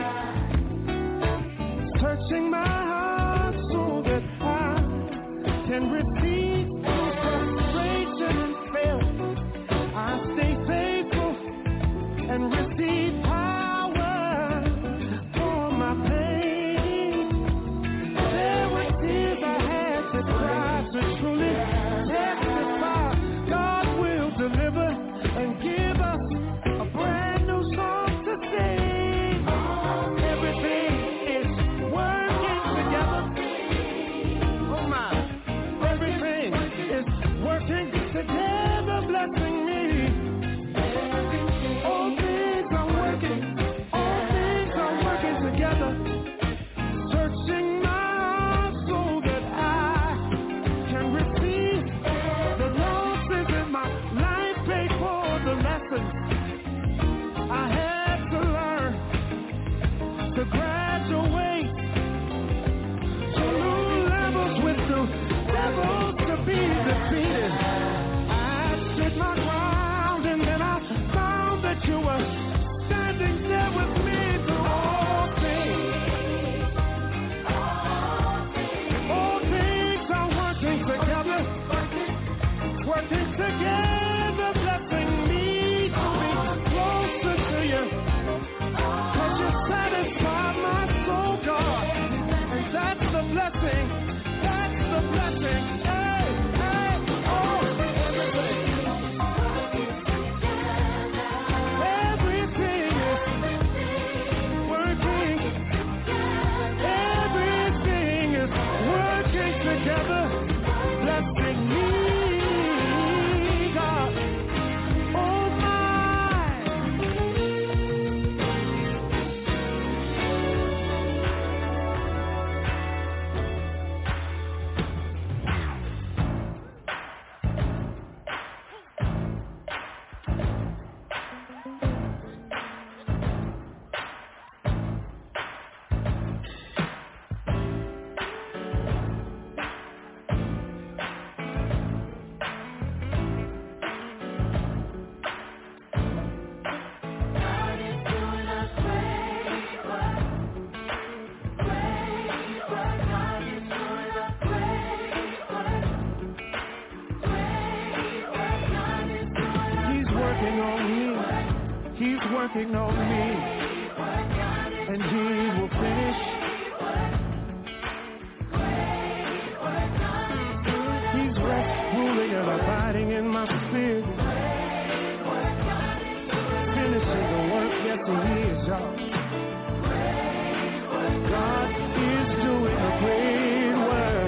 searching my heart so that I can receive through frustration and fail. I stay faithful and receive power for my pain. There were tears I had to cry to truly testify. God will deliver and give us a brand new song to sing. Everything is working together. Oh my, everything blessing. That's the blessing. Hey, hey, oh, everything. Everything is working. Everything is working together. Blessing me, God. Oh, my. Working on me, and He will finish. He's rest, ruling, and abiding in my spirit, finishing the work. Yes, He is, y'all. God is doing a great work.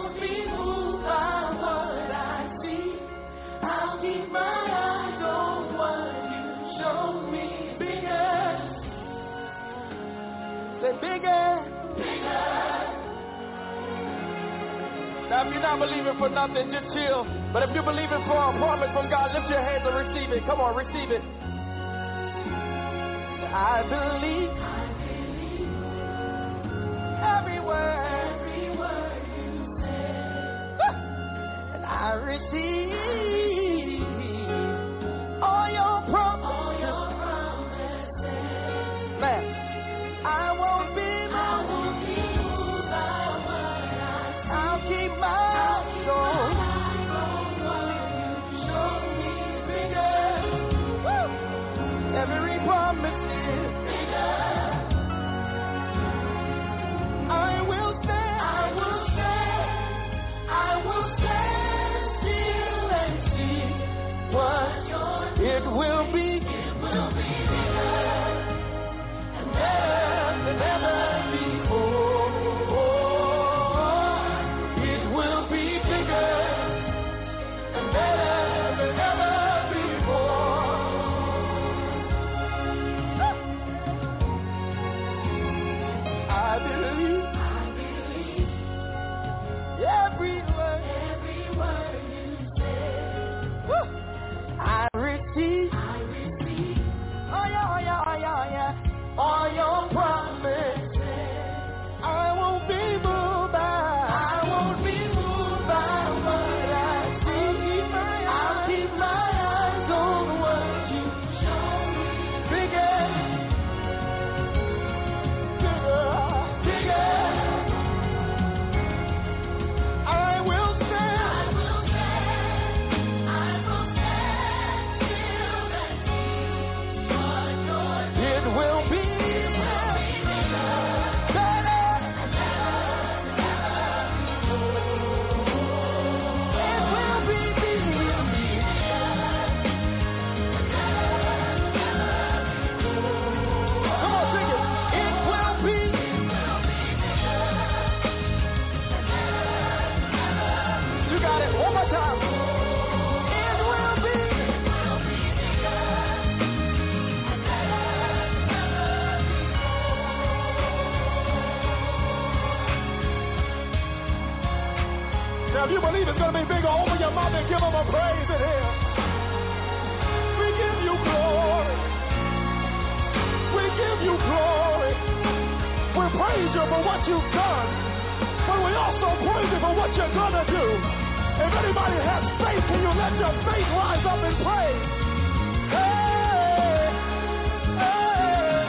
won't be moved by what I see. I'll keep my eyes on what you show me. Bigger. Say bigger. Bigger. Now, if you're not believing for nothing, just chill. But if you're believing for a promise from God, lift your hands and receive it. Come on, receive it. I believe, I believe every word, every word you say. and I receive all your promises. All your promises. Man, I won't be moved. I won't be moved by what I see. I'll keep my eyes on. Every promise is bigger. I will stand. I will stand. I will stand still and see what you're doing. It will be. It will be bigger and better than ever before. It will be bigger and better than ever before. I believe, I believe every word, every word you say. Woo. I receive, I receive oh yeah, oh yeah, oh yeah, oh yeah, all your promises. I won't be moved by, I won't be moved by what I see. I'll keep my eyes on what you show me. bigger, bigger, bigger. I will stand. I will stand. I will stand still and see what you're doing. It will be better. It will be bigger. Come on, sing it. It will be. You got it. One more time. It will be. Now, if you believe it's going to be bigger, open your mouth and give them a praise in here. We give you glory. We give you glory. We praise you for what you've done, but we also praise you for what you're going to do. If anybody has faith, can you let your faith rise up and praise? Hey, hey.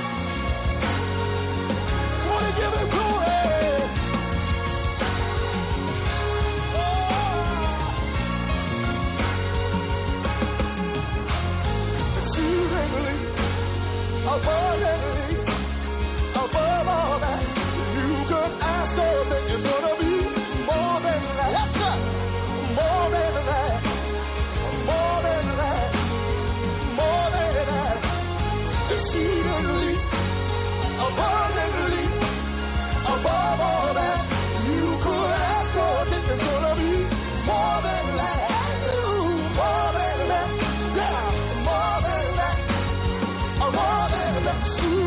Want to give him glory. Abundantly, above all that you could ask or think, it's gonna be more than that. Yes, sir. More than that. More than that. More than that. Exceedingly, abundantly, above all that you could ask or think, it's gonna be more than that. More than that. Yeah, more than that. More than that.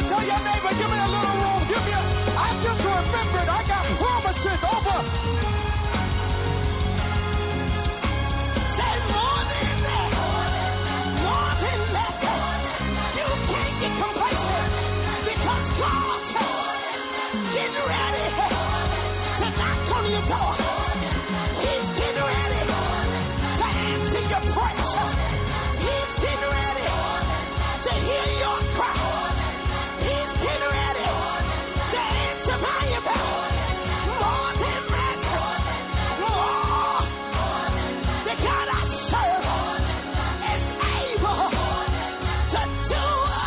to tell your neighbor, give me a little room. Give me a, I just remembered I got promises over. Say more than that. More than that. You can't get complacent because God is ready to knock on your door. He's getting ready to answer your prayer. He's getting ready to hear your cry. He's getting ready to answer by your back. More than that. More. The God I serve is able to do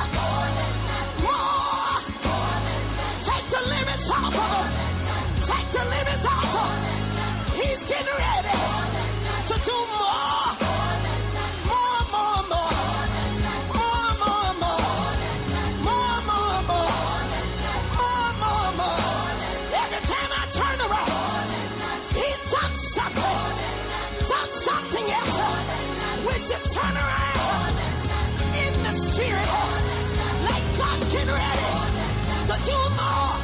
more. Take the limits off of him. Take the limits off of him. He's getting ready to do more. More, more, more. More, more, more. More, more, more. More, more, more. Every time I turn around, he does something. Does something else. We just turn around in the spirit. Like God's getting ready to do more.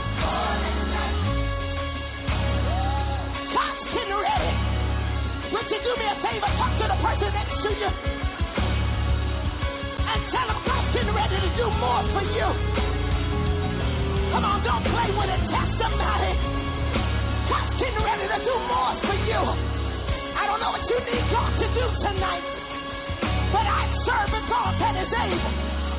God's getting ready. Would you do me a favor? Talk to the person next to you and tell them God's getting ready to do more for you. Come on, don't play with it. Tell somebody. God's getting ready to do more for you. I don't know what you need God to do tonight, but I serve a God that is able.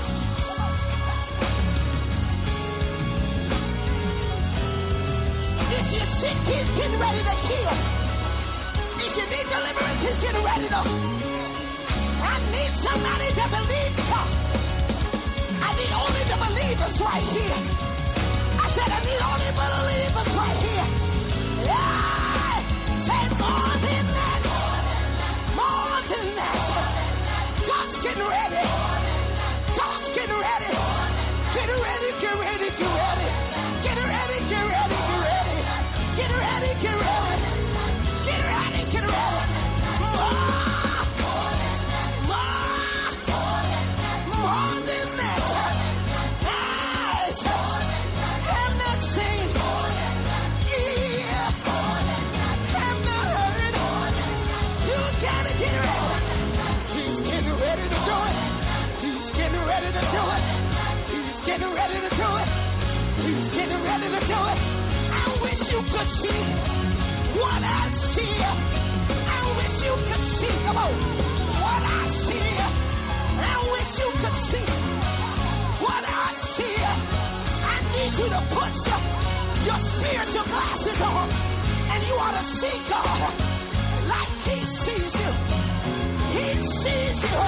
If you're sick, he's getting ready to heal. If you need deliverance, he's getting ready to. I need somebody to believe God. I need only the believers right here. I said I need only believers right here. Yeah! Say more than that. More than that. God's getting ready. God's getting ready. Get ready, get ready, get ready. Get ready, get ready, get ready. Get ready, get ready. Get ready, get ready. More. More. More than that. Yes. Have not seen. Yeah. Have not heard. You gotta get ready. He's getting ready to do it. He's getting ready to do it. He's getting ready to do it. He's getting ready to do it. I wish you could see what I see. I wish you could see. Come on. What I see. I wish you could see what I see. I need you to put your, your spiritual glasses on, and you ought to see God like he sees you. He sees you.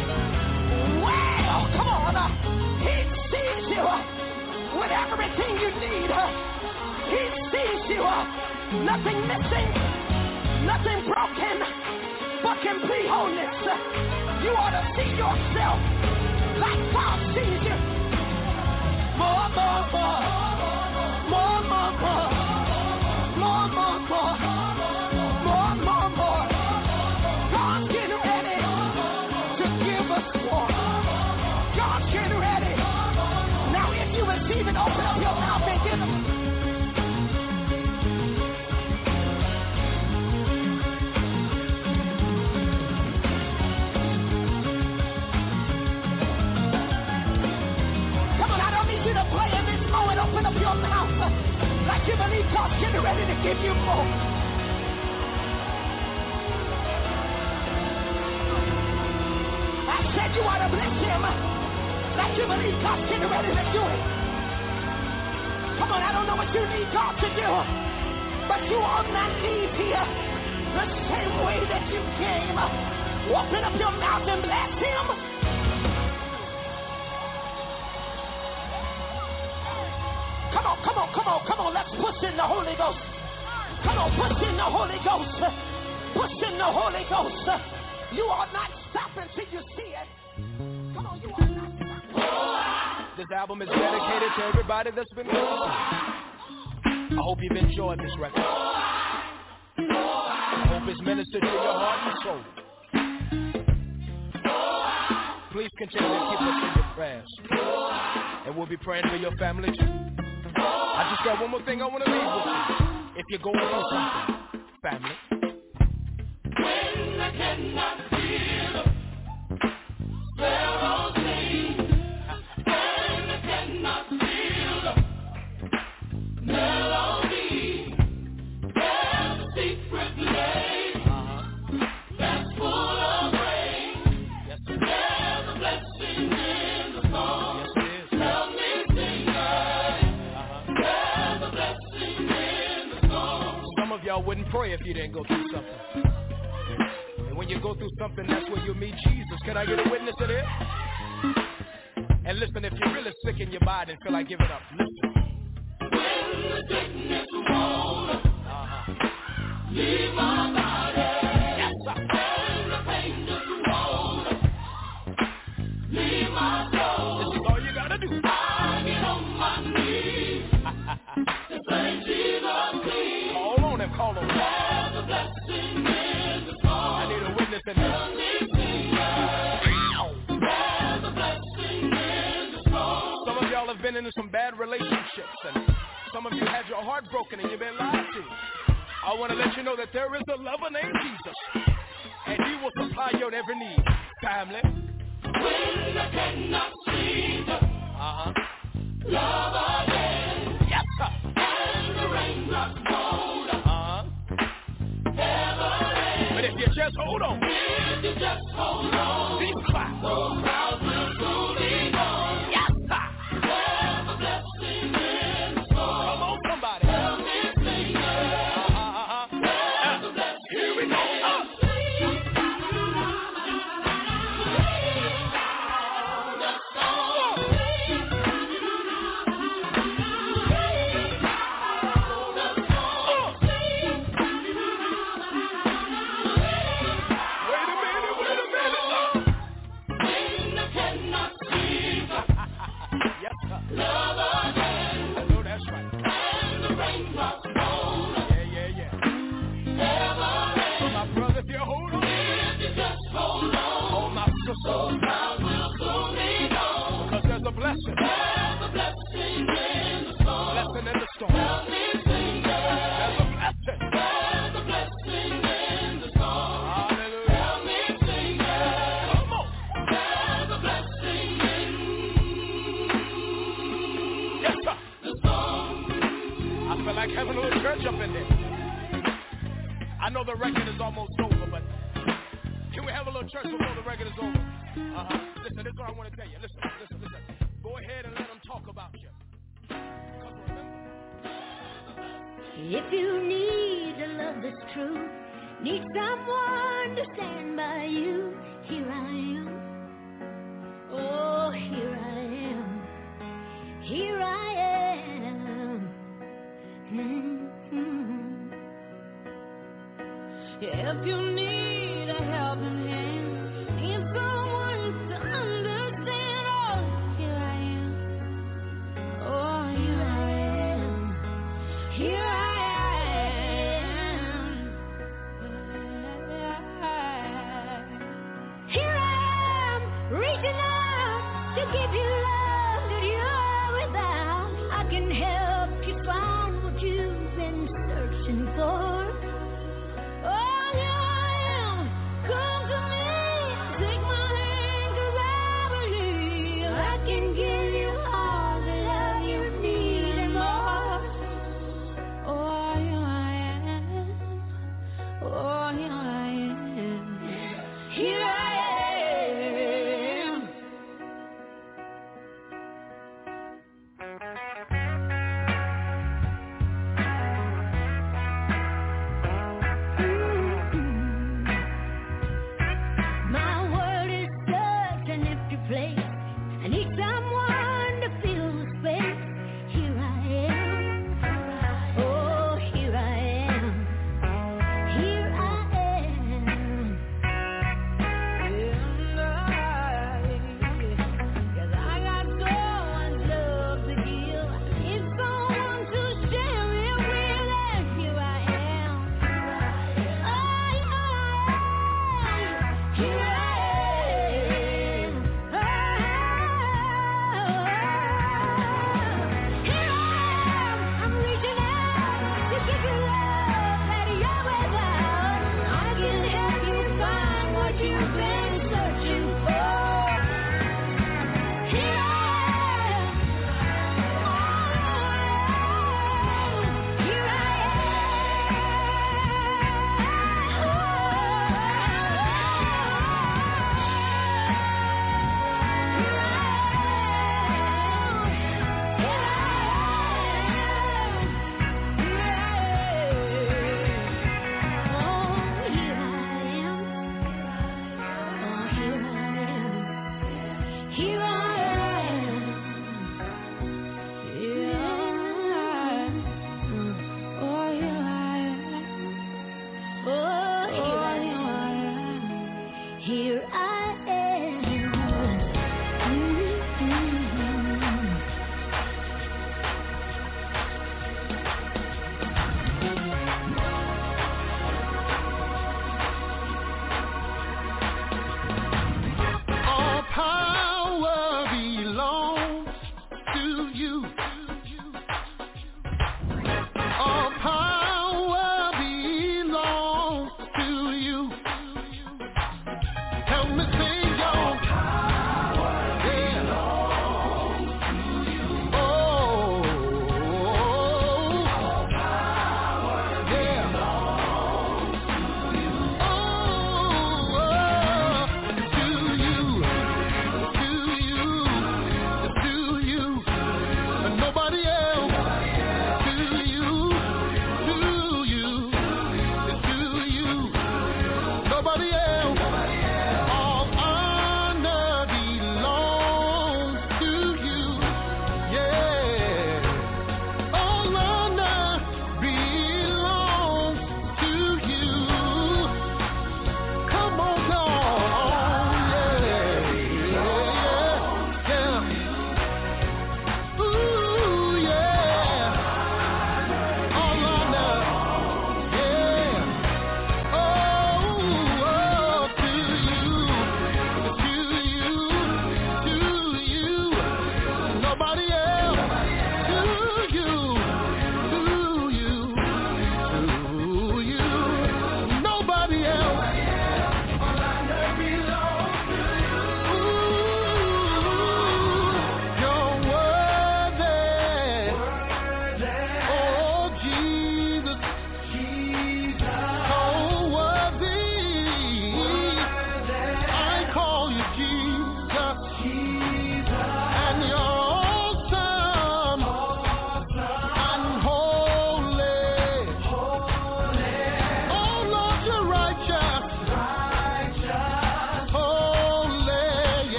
Well, come on. He sees you with everything you need. He sees you. Nothing missing, nothing broken, but complete wholeness. You ought to see yourself like God sees you. More, more, more. More, more, more. More, more, more. More, more, more. God's getting ready to give us more. God's getting ready. Now if you receive it, open up your mouth and give him. Open up your mouth like you believe God's getting ready to give you more. I said you ought to bless him like you believe God's getting ready to do it. Come on, I don't know what you need God to do, but you ought not leave here the same way that you came. Open up your mouth and bless him. Come on, come on, come on, come on. Let's push in the Holy Ghost. Come on, push in the Holy Ghost. Push in the Holy Ghost. You ought not stop until you see it. Come on, you ought not stop. This album is dedicated to everybody that's been listening. I hope you've enjoyed this record. I hope it's ministered to your heart and soul. please continue to keep us in your prayers. And we'll be praying for your family too. I just got one more thing I want to leave with you. If you're going through something, family. When I cannot feel melody, when I cannot feel melody, there's a secret place that's full of rain. Yes, there's a blessing in the song. Yes, help me sing it. There's a blessing in the song. Some of y'all wouldn't pray if you didn't go through something. When you go through something, that's where you meet Jesus. Can I get a witness of this? And listen, if you're really sick in your body and feel like giving up, listen. When the sickness won't uh-huh. leave my body, yes, sir. When the pain just won't leave my soul, this is all you gotta do. I get on my knees to say Jesus, please. Call on him, call on him. There's a blessing in the song. I need a witness in there. Some of y'all have been into some bad relationships, and some of you had your heart broken and you've been lied to. I want to let you know that there is a lover named Jesus, and he will supply your every need. Family. When I cannot see the uh-huh. love again, yes, sir. And the raindrops roll uh-huh. But if you just hold on, if you just hold on, these clouds, those clouds will soon be gone. Yes, sir. There's a blessing in the storm. Come on, somebody. Help me sing it. Uh-huh, uh-huh. There's a blessing. Here we go. Uh. Love again. I know that's right. And the raindrops roll. Yeah, yeah, yeah. Never my brother, if you hold on. If you just hold on. Oh, my sister. Those clouds will soon be gone. Because there's a blessing. There's a blessing in the storm. Blessing in the storm. Help me sing it. There's a blessing. There's a blessing in the storm. Hallelujah. Help me sing it. Come on. There's a blessing in the song. I feel like having a little church up in there. I know the record is almost over, but can we have a little church before the record is over? Uh-huh. Listen, this is what I want to tell you. Listen, listen, listen. Go ahead and let them talk about you. Because remember, if you need a love that's true, need someone to stand by you, here I am. Oh, here I am. Here I am. Mm-hmm. If you need a helping hand, need someone to understand, oh, here I am. Oh, here I am. Here I am. Here I am, reaching out to give you love that you're without. I can help you find what you've been searching for. Oh, here I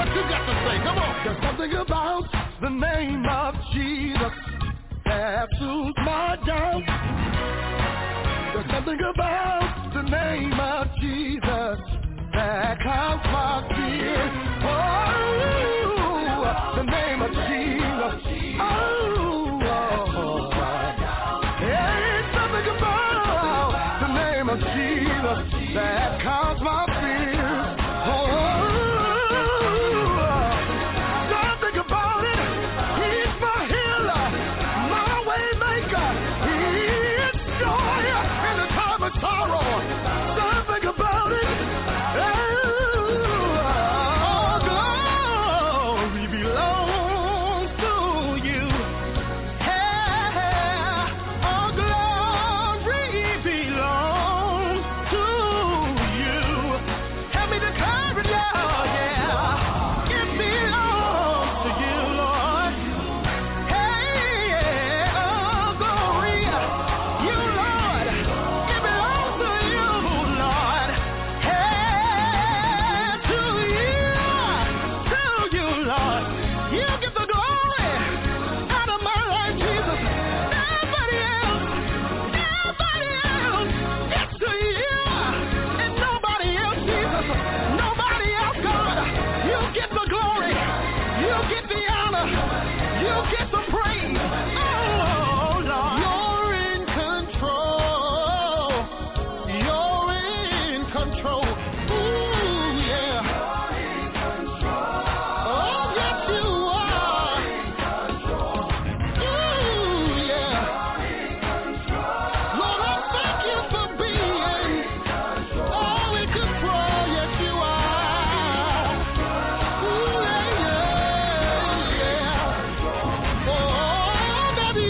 what you got to say. Come on. There's something about the name of Jesus that soothes my doubt. There's something about the name of Jesus that calms my fear. Oh, the name of Jesus. Oh, oh. There's something about the name of Jesus that calms my fear. Oh, something about it. He's my healer, my way maker. He's joy in the time of sorrow. Something about it. Oh, glory belongs to you. Yeah, all glory belongs to you. Help me declare it, Lord, yeah. It belongs to you, Lord. Hey, yeah, all glory, you, Lord. It belongs to you, Lord. Hey, to you, to you, Lord. You get the glory out of my life, Jesus. Nobody else, nobody else. It's to you and nobody else, Jesus. Nobody else, God. You get the glory. You get the honor. You get the praise. Oh, Lord. You're in control. You're in control. Ooh, yeah. Oh, yes, you are. Ooh, yeah. Lord, I thank you for being all in control. Yes, you are. Ooh, yeah, yeah, yeah. Oh, that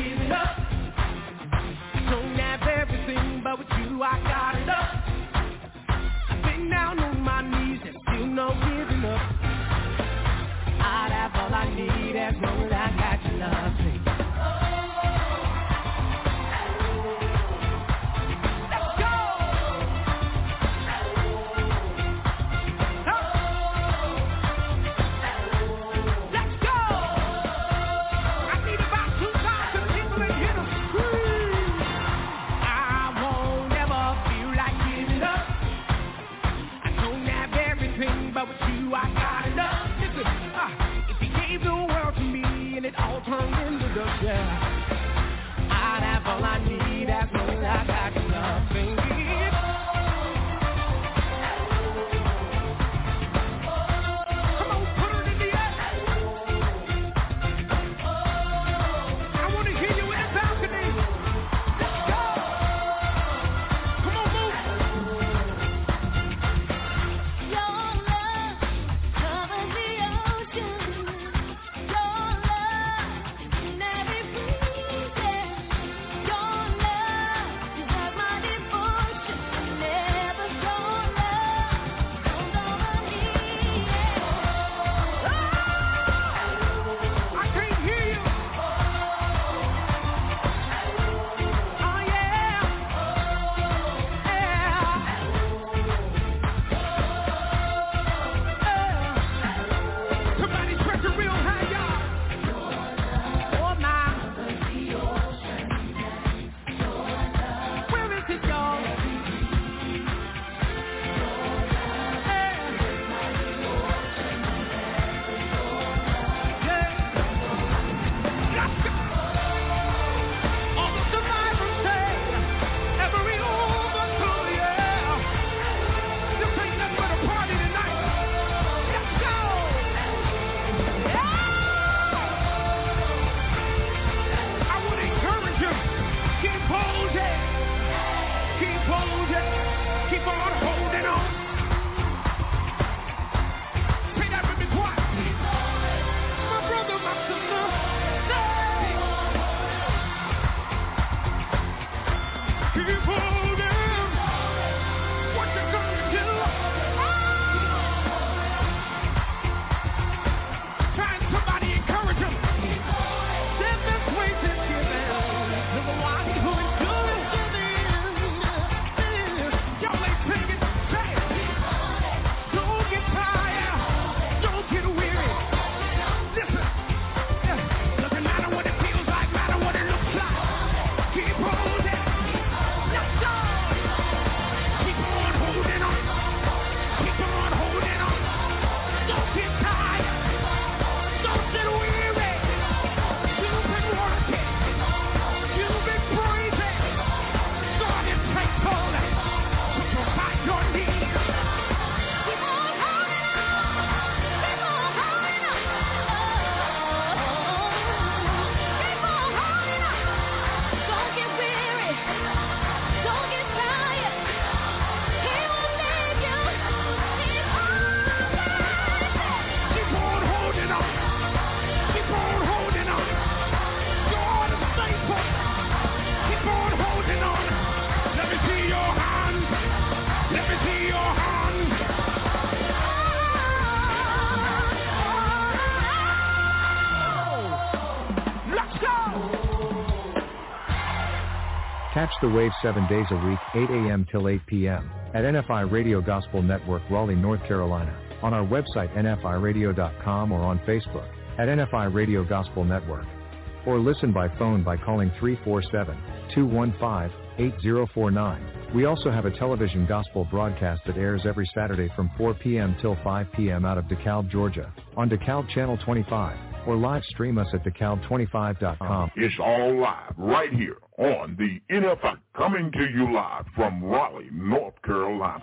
giving up. I don't have everything, but with you I got enough. I've been down on my knees and still no giving up. I'd have all I need as long as I got your love, baby. I'd have all I need as long as I got your love, baby. Come on, put her in the air. I want to hear you in the balcony. Let's go. Come on, move. Your love covers the ocean. Your love never Catch the wave seven days a week, eight a.m. till eight p.m. at N F I Radio Gospel Network, Raleigh, North Carolina, on our website N F I radio dot com or on Facebook at N F I Radio Gospel Network. Or listen by phone by calling three four seven, two one five, eight zero four nine. We also have a television gospel broadcast that airs every Saturday from four p.m. till five p.m. out of DeKalb, Georgia, on DeKalb Channel twenty-five, or live stream us at dekalb twenty-five dot com. It's all live right here on the N F I, coming to you live from Raleigh, North Carolina.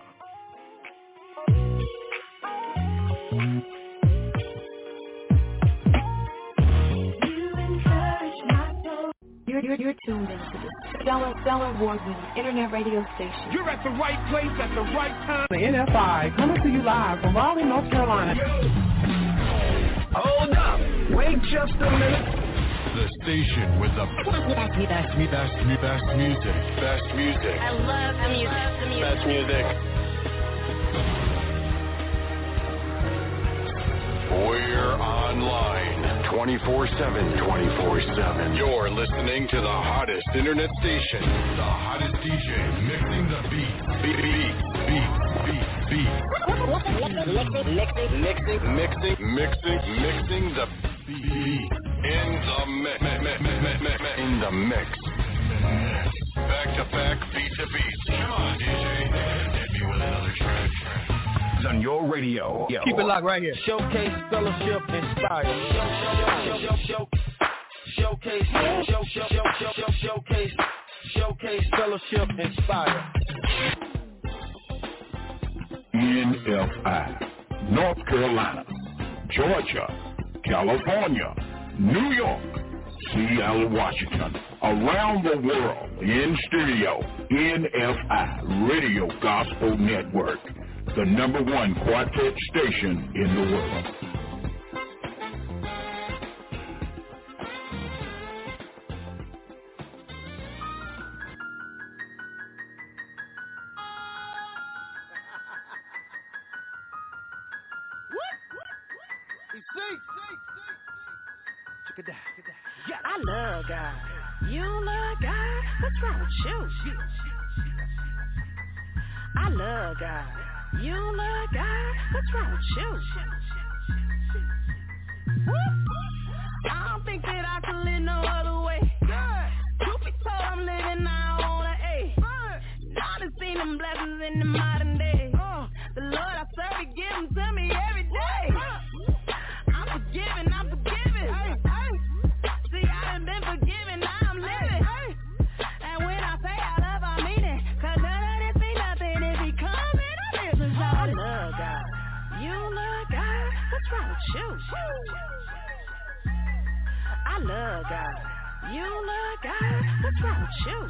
You're, you're, you're tuned into the Stellar, Stellar Award-winning Internet radio station. You're at the right place at the right time. The N F I coming to you live from Raleigh, North Carolina. Hold up. Wait just a minute. The station with the best, best, best, best, best music. Best music. I love the music. The music. Best music. We're online twenty-four seven. twenty-four seven. You're listening to the hottest internet station. The hottest D J mixing the beats. Beat, beat, beat, beat, beat. Mixing, mixing, mixing, mixing, mixing the beat. In the mix. In the mix. Back to back, beat to beat. Come on, D J. Hit me with another track. On your radio. Yo. Keep it locked right here. Showcase, fellowship, inspire. Show, show, show, show, showcase, show, show, show, show, show, showcase, showcase, fellowship, inspire. N F I, North Carolina, Georgia, California, New York, Seattle, Washington, around the world, in studio, N F I Radio Gospel Network. The number one quartet station in the world. I love God. You love God? What's wrong with you? I love God. You love God? What's wrong with you? I don't think that I can live no other way. Truth be told, I'm living now on an A. Now I done seen them blessings in the modern day. The Lord I serve, He give them to me every day. I'm forgiven, I'm forgiven. See, I done been forgiven, now I'm living. And when I say I love, I mean it. Cause none of this be nothing if He coming. I love God. You love God? What's wrong with you? I love God. You love God? What's wrong with you?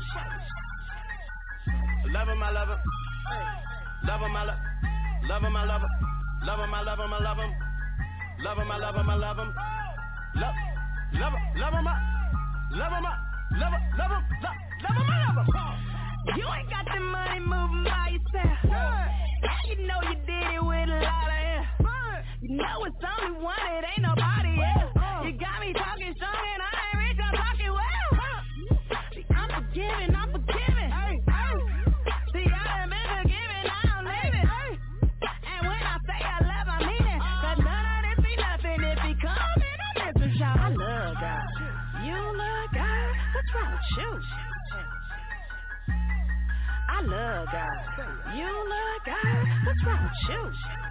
Love him, I love him. Love him, I love Love him, I love him. Love him, I love him, I love him. Love him, I love him, I love him. Love, love him, love him, I love him, I love him, love him, love him, I love him. You ain't got the money moving by yourself. And you know you did it with a lot of air. You know it's only one, it ain't nobody else. You got me talking strong and I ain't rich, I'm talking well. See, I'm forgiving, I'm forgiving. See, I done been forgiven, now I'm living. And when I say I love, I mean it. Cause none of this be nothing if He coming on this show. I love God. You love God? What's wrong with you? I love God. You love God? What's wrong with you?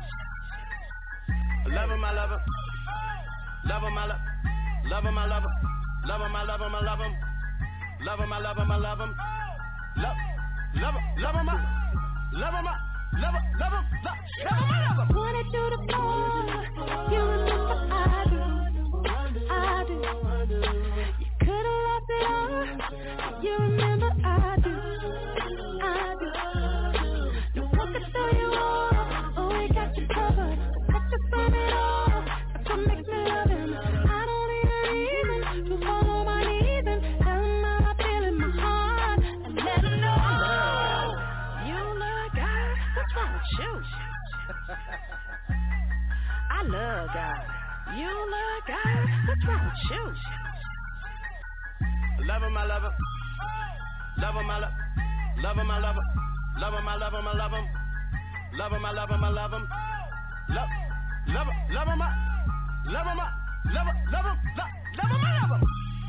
Love him, I love him. Love him, I love Love him, I love him. Love him, I love him, I love him. Love him, I love him, I love him. Love, love him, love him, I love him, I love him, love him, love him, I love him. Wanted you to fall, you remember I do, I do. You could've lost it all, you remember I do, I do. No one can throw you off, oh we got you covered. Let you from it all, that's what makes me love Him. I don't need a reason to fall on my knees and tell Him how I feel in my heart and let Him know. You love God, what's wrong with you? I love God. You love God, what's wrong with you? Love him, I love him. Love him, I love Love him, I love him. Love him, I love him, I love him. Love him, I love him, I love him. Love, love him, love him, I love him, I love him, love him, love, love him, I love him.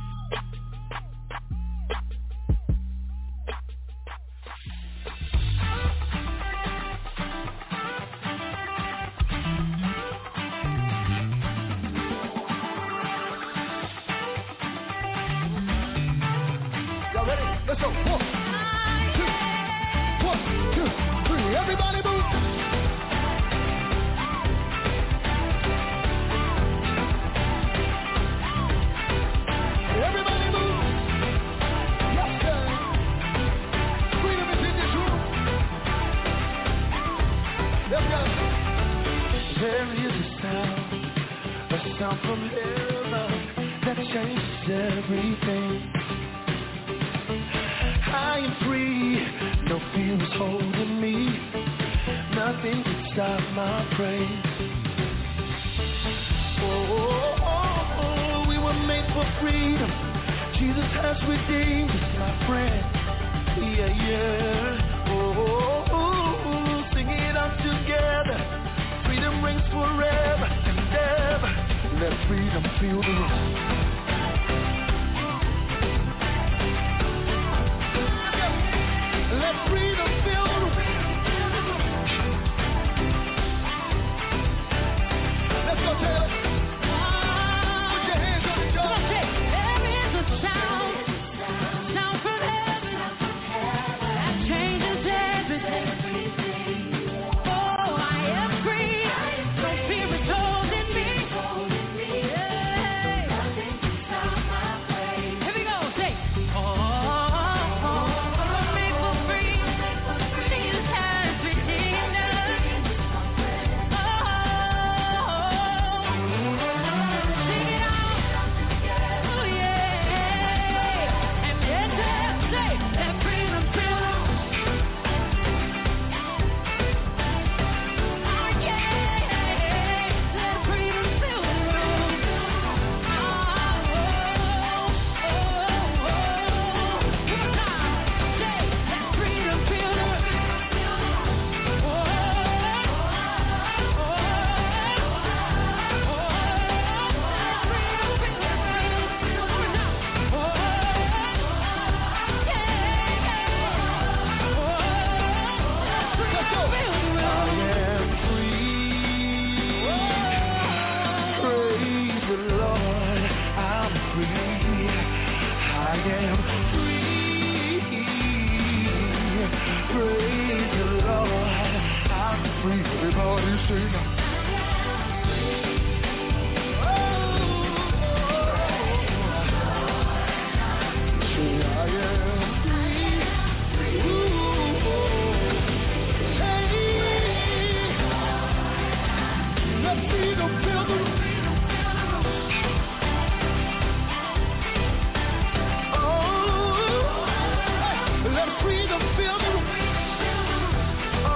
Y'all ready? Let's go. One, two, one, two, three. Everybody move. Everybody move. Yes, sir. Freedom is in this room. Let's go. There is a sound, a sound from heaven that changes everything. I am free, no fear is holding me. Nothing can stop my praise. Oh, oh, oh, oh, we were made for freedom. Jesus has redeemed us, my friend. Yeah, yeah. Oh, oh, oh, sing it out together. Freedom rings forever and ever. Let freedom fill the room. Let freedom fill the room. Let's go, Taylor. Put your hands on the door. There is a sound, sound from heaven that changes everything. Oh, I am free. No fear is holding me. Yeah. Here we go. Say, oh, oh, oh, made for free. Jesus has redeemed us. Oh, sing it out. Oh, yeah. And then let's say that freedom fill the room. Oh, yeah. Let freedom fill the room. Oh, oh, oh, oh. One time. Say that freedom fill the room. Oh, oh, oh, Everybody sing. Say I am free. Ooh, hey, let freedom fill the room. Oh, let freedom fill the room. Oh,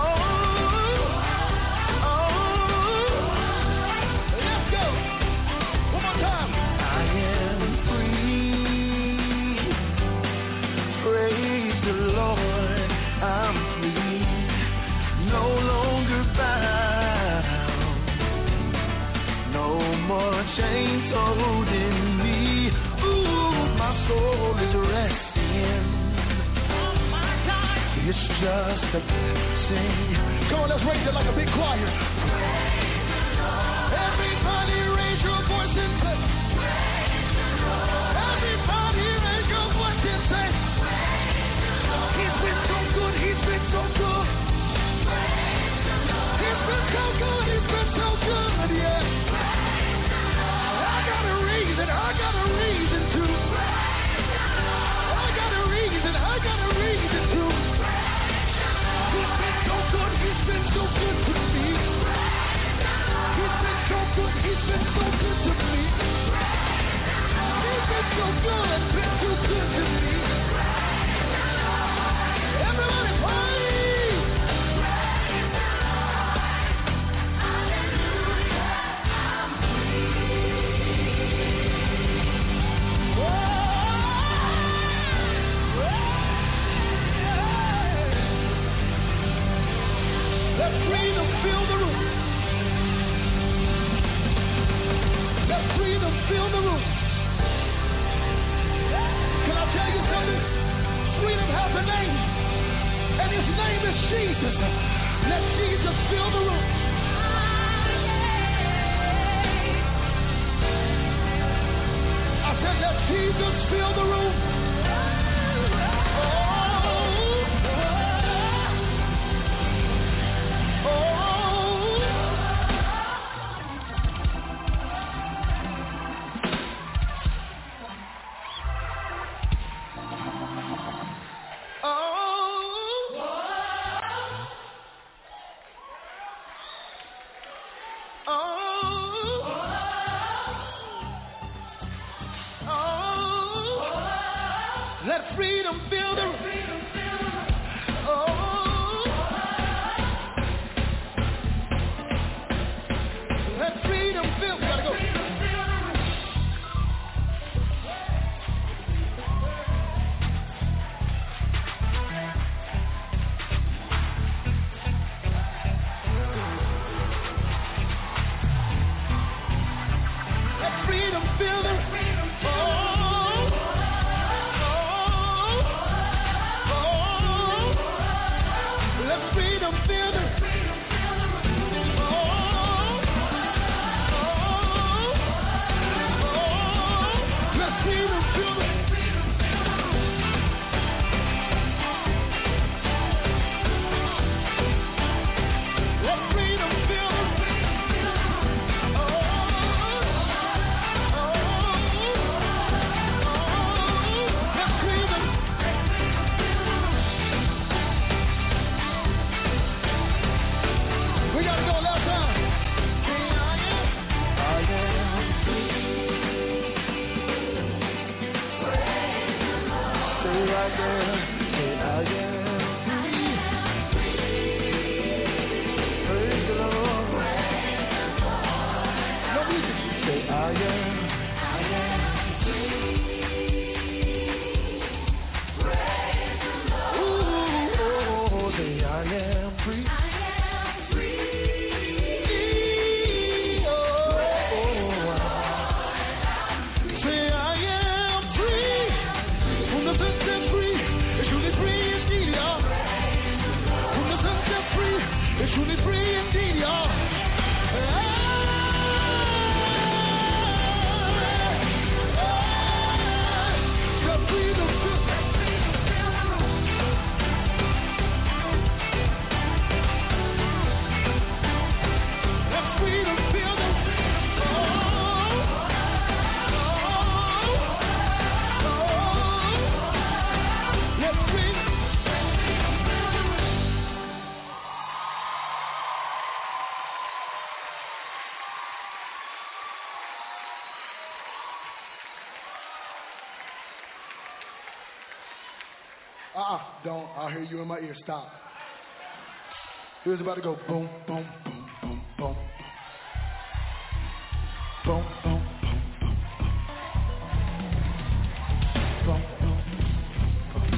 let's go. One more time. I am free. Praise the Lord. I'm free. No longer bound. No more chains holding me. Ooh, my soul is resting. It's just a sing. Come on, let's raise it like a big choir. Everybody raise your voice and say. Everybody raise your voice and say. He's been so good, he's been so good. He's been so good, he's been so good, yeah. I got a reason, I got a reason to. I got a reason, I got a reason to. He's been so good, he's been so good to me. He's been so good, he's been so good freedom fill the room. Oh, let freedom fill. We gotta go. Let freedom fill the room. Uh-uh, don't. I'll hear you in my ear. Stop. Here's about to go boom, boom, boom, boom, boom. Boom, boom, boom, boom. Boom, boom, boom.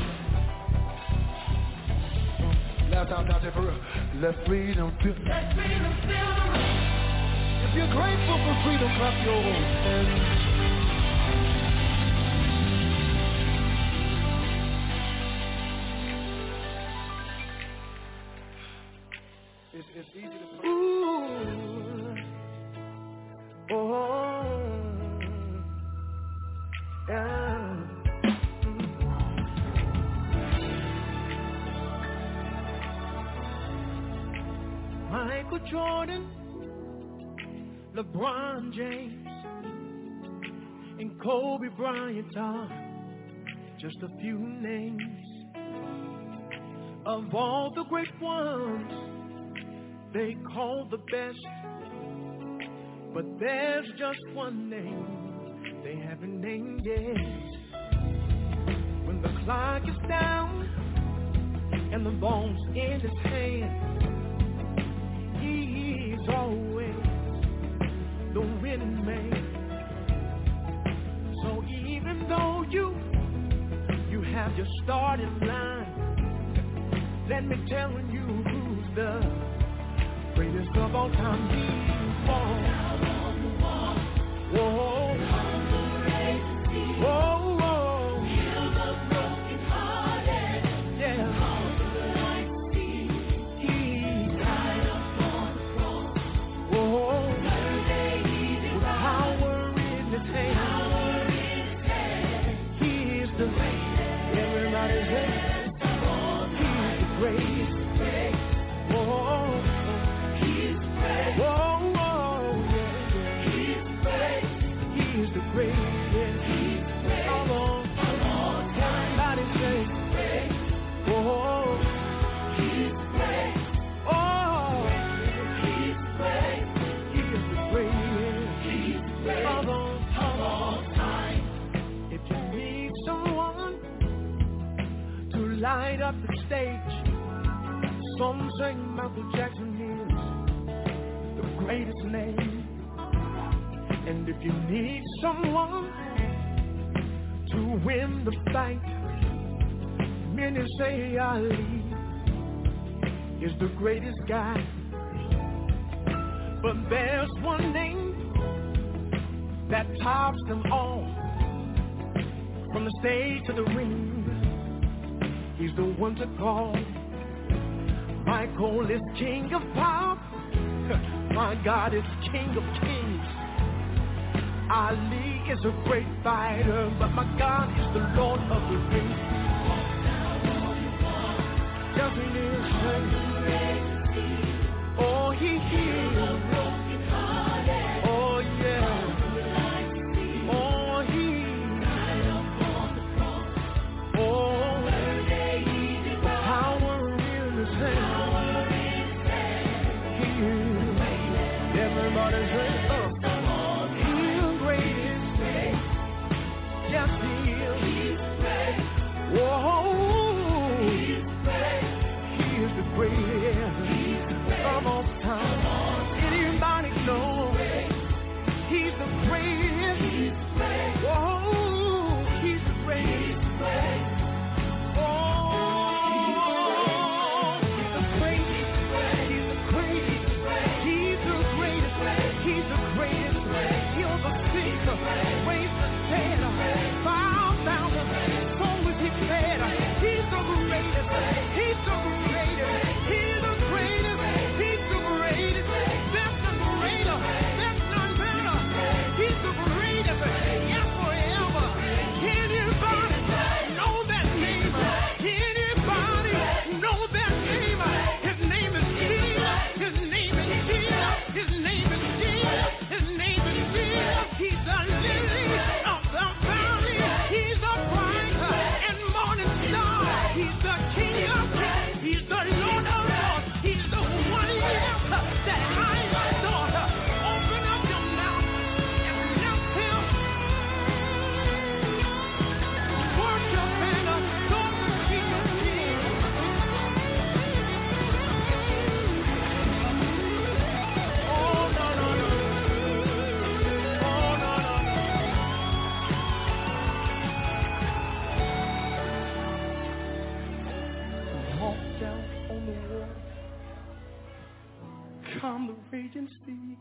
Last time down there for real. Let freedom fill. Let freedom fill the room. If you're grateful for freedom, clap your hands. It's, it's easy to play. Ooh. Oh. Yeah. Michael Jordan, LeBron James, and Kobe Bryant are just a few names of all the great ones they call the best, but there's just one name they haven't named yet. When the clock is down and the ball's in his hand, he's always the winning man. So even though you you have your starting line, let me tell you who's the greatest of all time. He's born. Whoa. Whoa, whoa. Heal the broken hearted. Yeah. Calm the light sea. He died upon the cross. Whoa. Third day he did with power in his hand. Power in his hand. He is the greatest. Everybody's there. He's the greatest. Whoa. Whoa, whoa, yeah, yeah. He's great. light up the stage. Some say Michael Jackson is the greatest name. And if you need someone to win the fight, many say Ali is the greatest guy. But there's one name that tops them all. From the stage to the ring, he's the one to call. Michael is king of pop. My God is king of kings. Ali is a great fighter, but my God is the Lord of the rings. Yes, he is. Oh, he heals. Oh, yeah. Oh, he. Oh, the power in his hand. He is. Everybody say, oh. Yes, he is. Whoa, he is the greatest of all time. Anybody know he's the greatest? Whoa, he's the greatest. Oh, he's the greatest. He's the greatest. He's the greatest. He's the greatest. He'll the sick, raise the dead. He's the greatest, he's the greatest, he's the greatest, he's the greatest, there's none greater, there's none better, he's the greatest, yes forever. Anybody know that name? Anybody know that name? His name is Jesus, his name is Jesus, his name is Jesus, his name is Jesus. He's the lily of the valley, he's the bright and morning star. He's the King of Kings. He's the Lord of Lords. He's the one yes, that I adore. Open up your mouth and lift him. Worship and adore the King of Kings. Oh, no, no, no. Oh, no, no, no. Walk down on the water, calm the raging sea,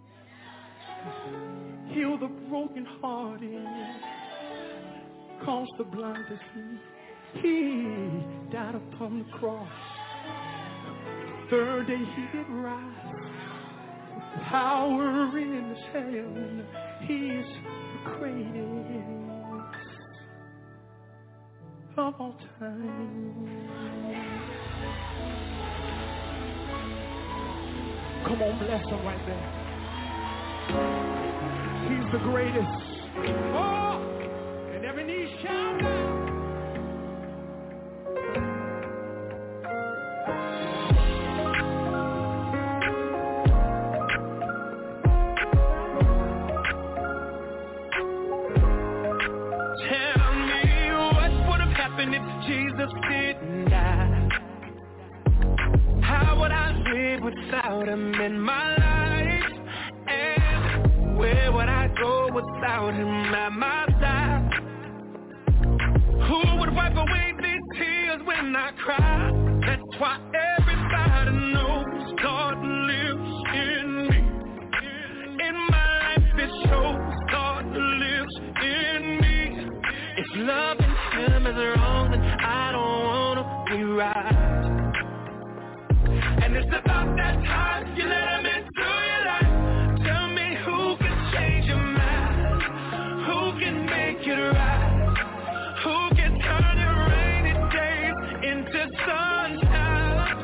heal the broken hearted, cause the blind to see. He died upon the cross, third day he did rise, power in his hand. He is the greatest of all time. Come on, bless him right there. He's the greatest. Oh, and every knee shall bow. Tell me what would have happened if Jesus didn't die. How would I live without him in my life? And where would I go without him at my side? Who would wipe away these tears when I cry? That's why everybody knows God lives in me. In my life it shows God lives in me. If loving him is wrong, then I don't wanna be right. And it's about that time you let him into your life. Tell me who can change your mind, who can make it right, who can turn your rainy days into sunshine.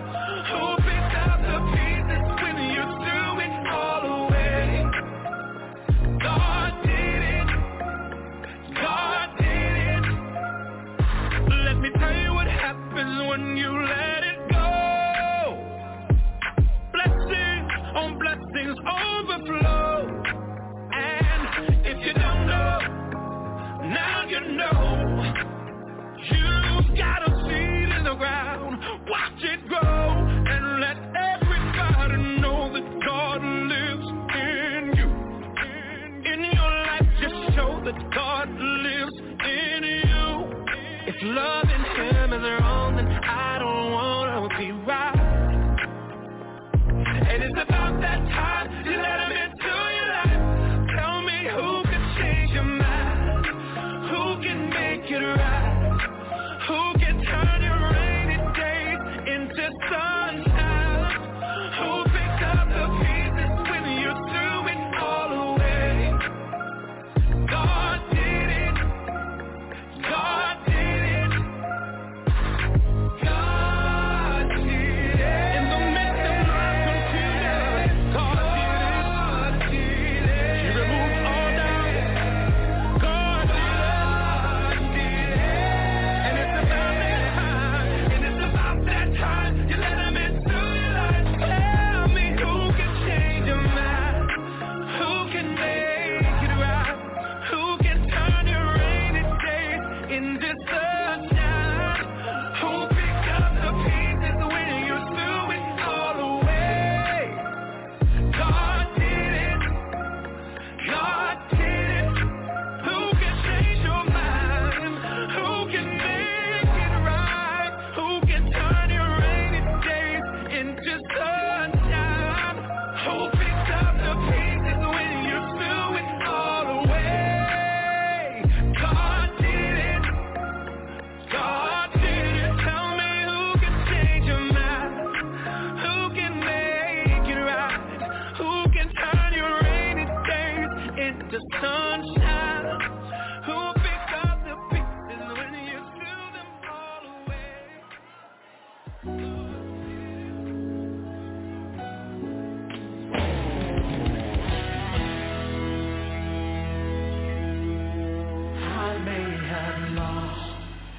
I may have lost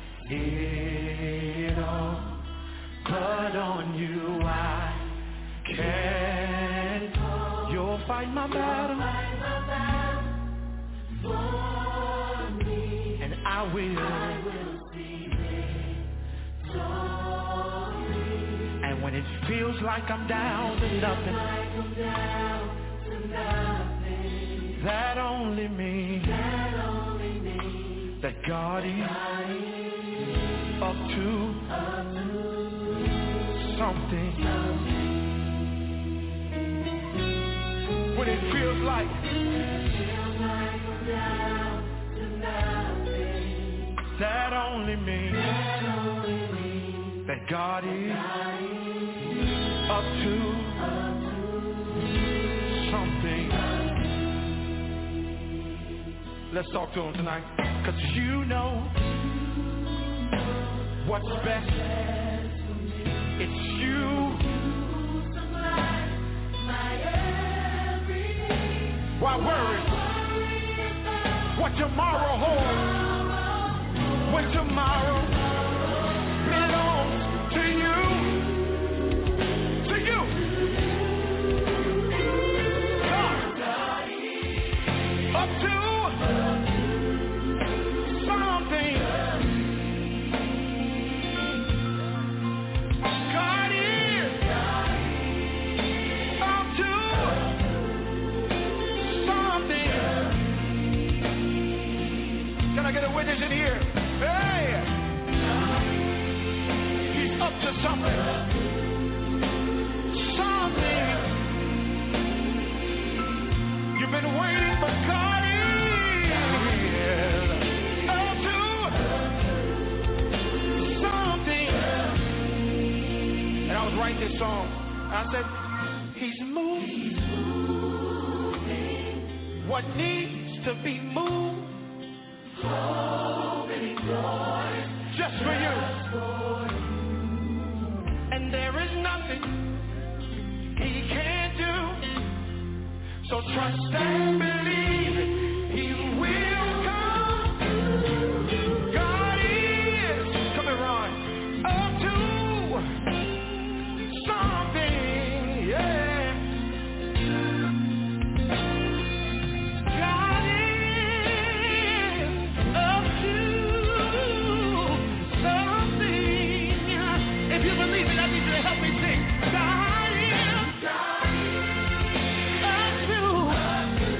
it all, but on you I can. You'll fight my battle for me, and I will. I will see victory. And when it feels like I'm down to nothing, like I'm down to nothing, that only means that only means that God is up to, up to something. something. When it feels like, it feels like I'm down to nothing, that only means, that, only means that God is, God is up to, up to something. Let's talk to him tonight, because you know what's best. It's you. Why worry what tomorrow holds when tomorrow belongs to you, to you. God, up to something. God is up to something. Can I get a witness in here? Hey! He's up to something. Something. You've been waiting for God is up to something. And I was writing this song. I said, He's moving what needs to be moved. So many joys just for you. And there is nothing He can't do. So trust and believe He will come. God is, come and Ron, up to something, yeah. God is up to something. If you believe it, I need you to help me sing. God is, God is up to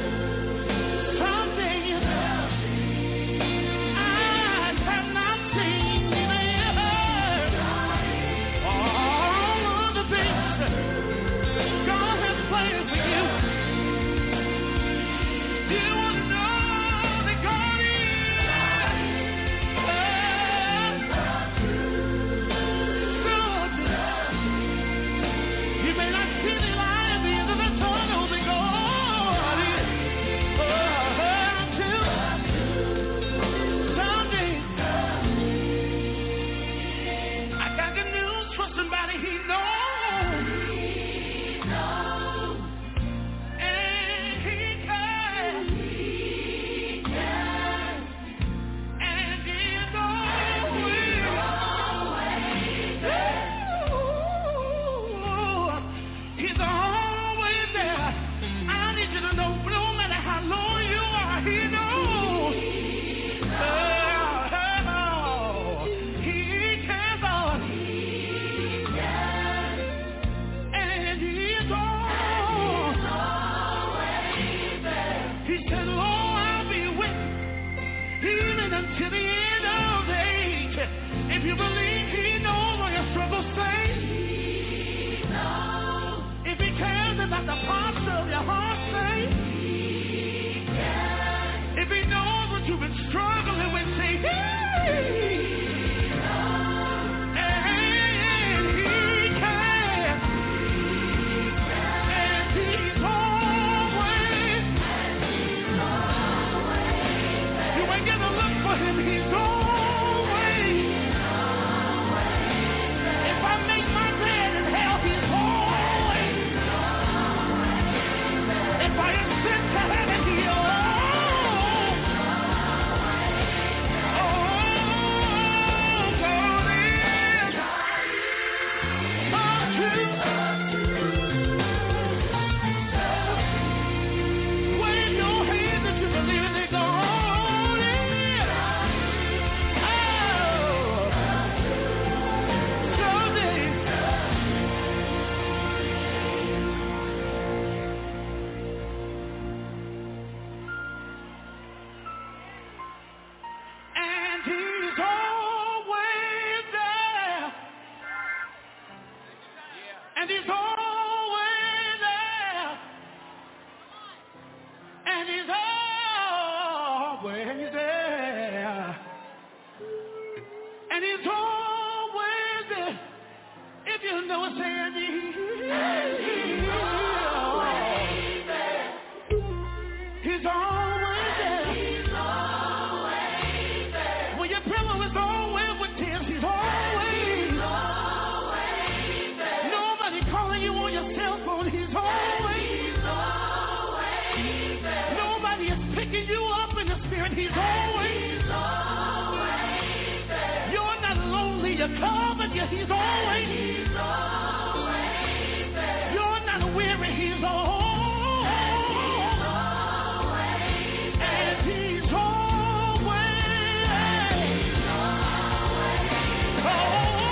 He's always, he's always there. You're not weary. He's always, he's always there. And he's always, he's always there.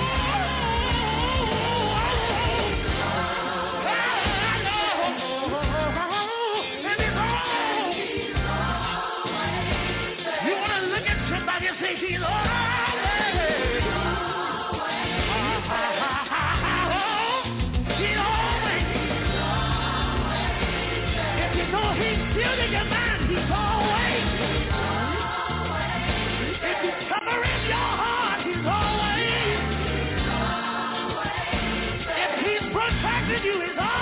Somebody say he's always, he's always, if you know he's still in your mind, he's always, if you cover in your heart, he's always, if he's protecting you, he's always.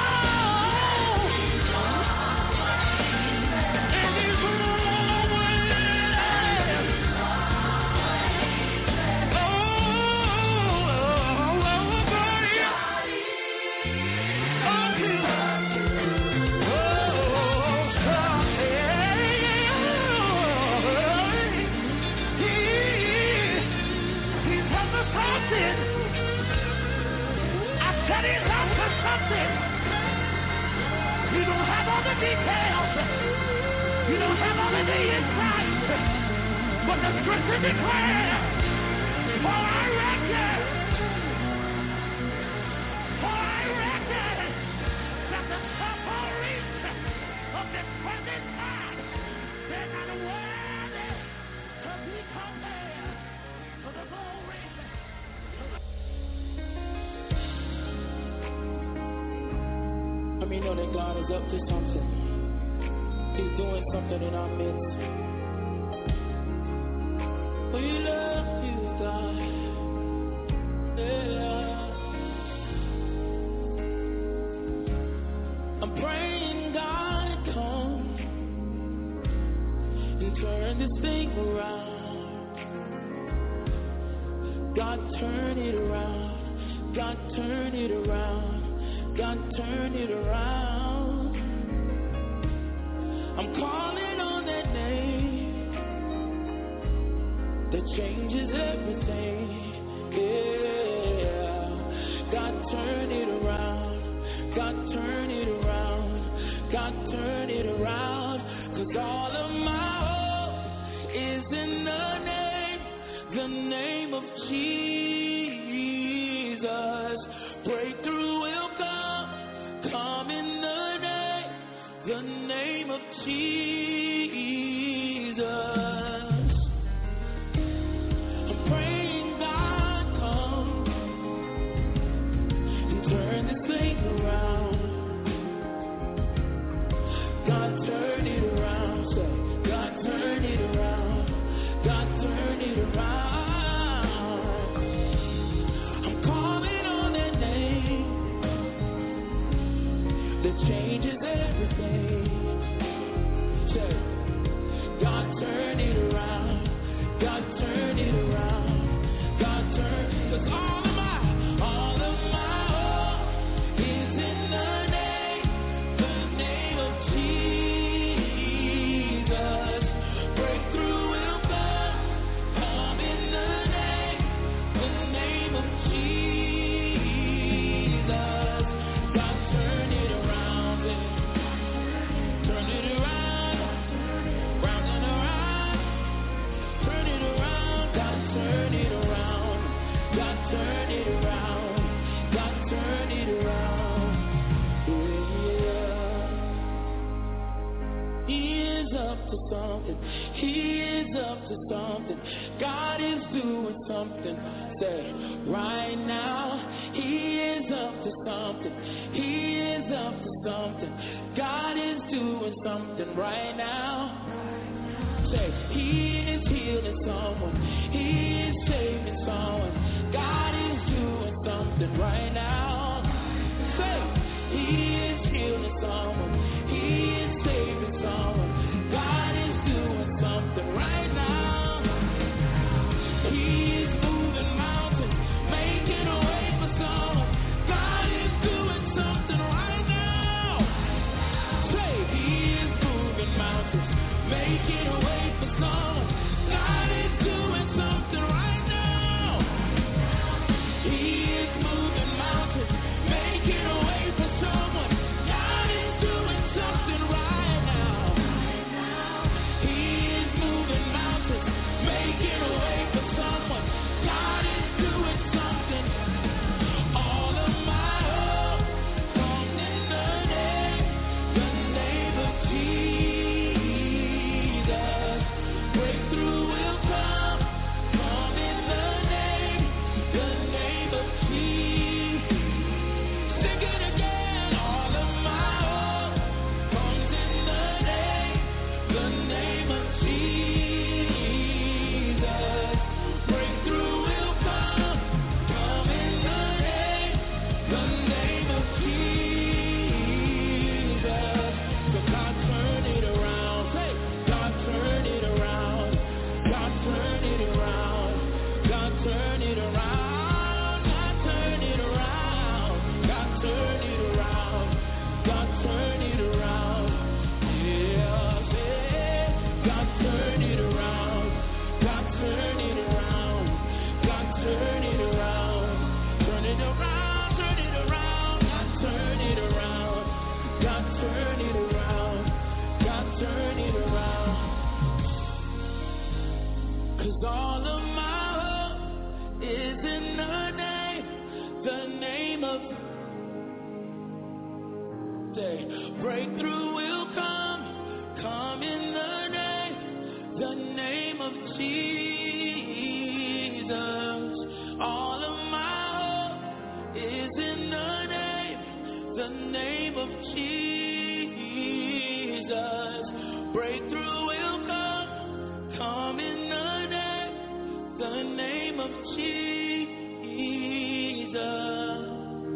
You don't have all the details. You don't have all of the insights. But the scripture declares, for I reckon, for I reckon that the sufferings of this present time, they're not worthy to be compared to the glory. I mean, know that God is up to something. He's doing something in our midst. We love you, God. Yeah. I'm praying, God, come and turn this thing around. God, turn it around. God, turn it around. God, turn it around. I'm calling on that name that changes everything. Yeah. God, turn it around. God, turn it around. God, turn it around. 'Cause all of my hope is in the name, the name of Jesus. Breakthrough will come, come in the name, the name of Jesus. I'm praying, God, come and turn this thing around. God, turn it around. Say, God, turn it around. God, turn it around. I'm calling on that name that changes everything. Say, God, turn it around. God, turn it around. God, turn, 'cause all of my, all of my hope is in the name, the name of Jesus. Breakthrough will come, come in the name, the name of Jesus. God, turn it around, turn it around, round and around, turn it around. God, turn it around. God, turn it around. God, turn it around. Yeah. He is up to something. He is up to something. God is doing something. Say, right now. He is up to something. He is up to something. God is doing something right now. Say, he is healing someone. He is saving someone. God is doing something right now. Say, he is healing someone. He is saving someone. God is doing something right now. He is moving mountains, making a way for someone. God is doing something right now. Say, he is moving mountains, making a way for someone. God is doing something name of say, breakthrough will come, come in the name, the name of Jesus. All of my hope is in the name, the name of Jesus. Breakthrough will come, come in the name, the name of Jesus.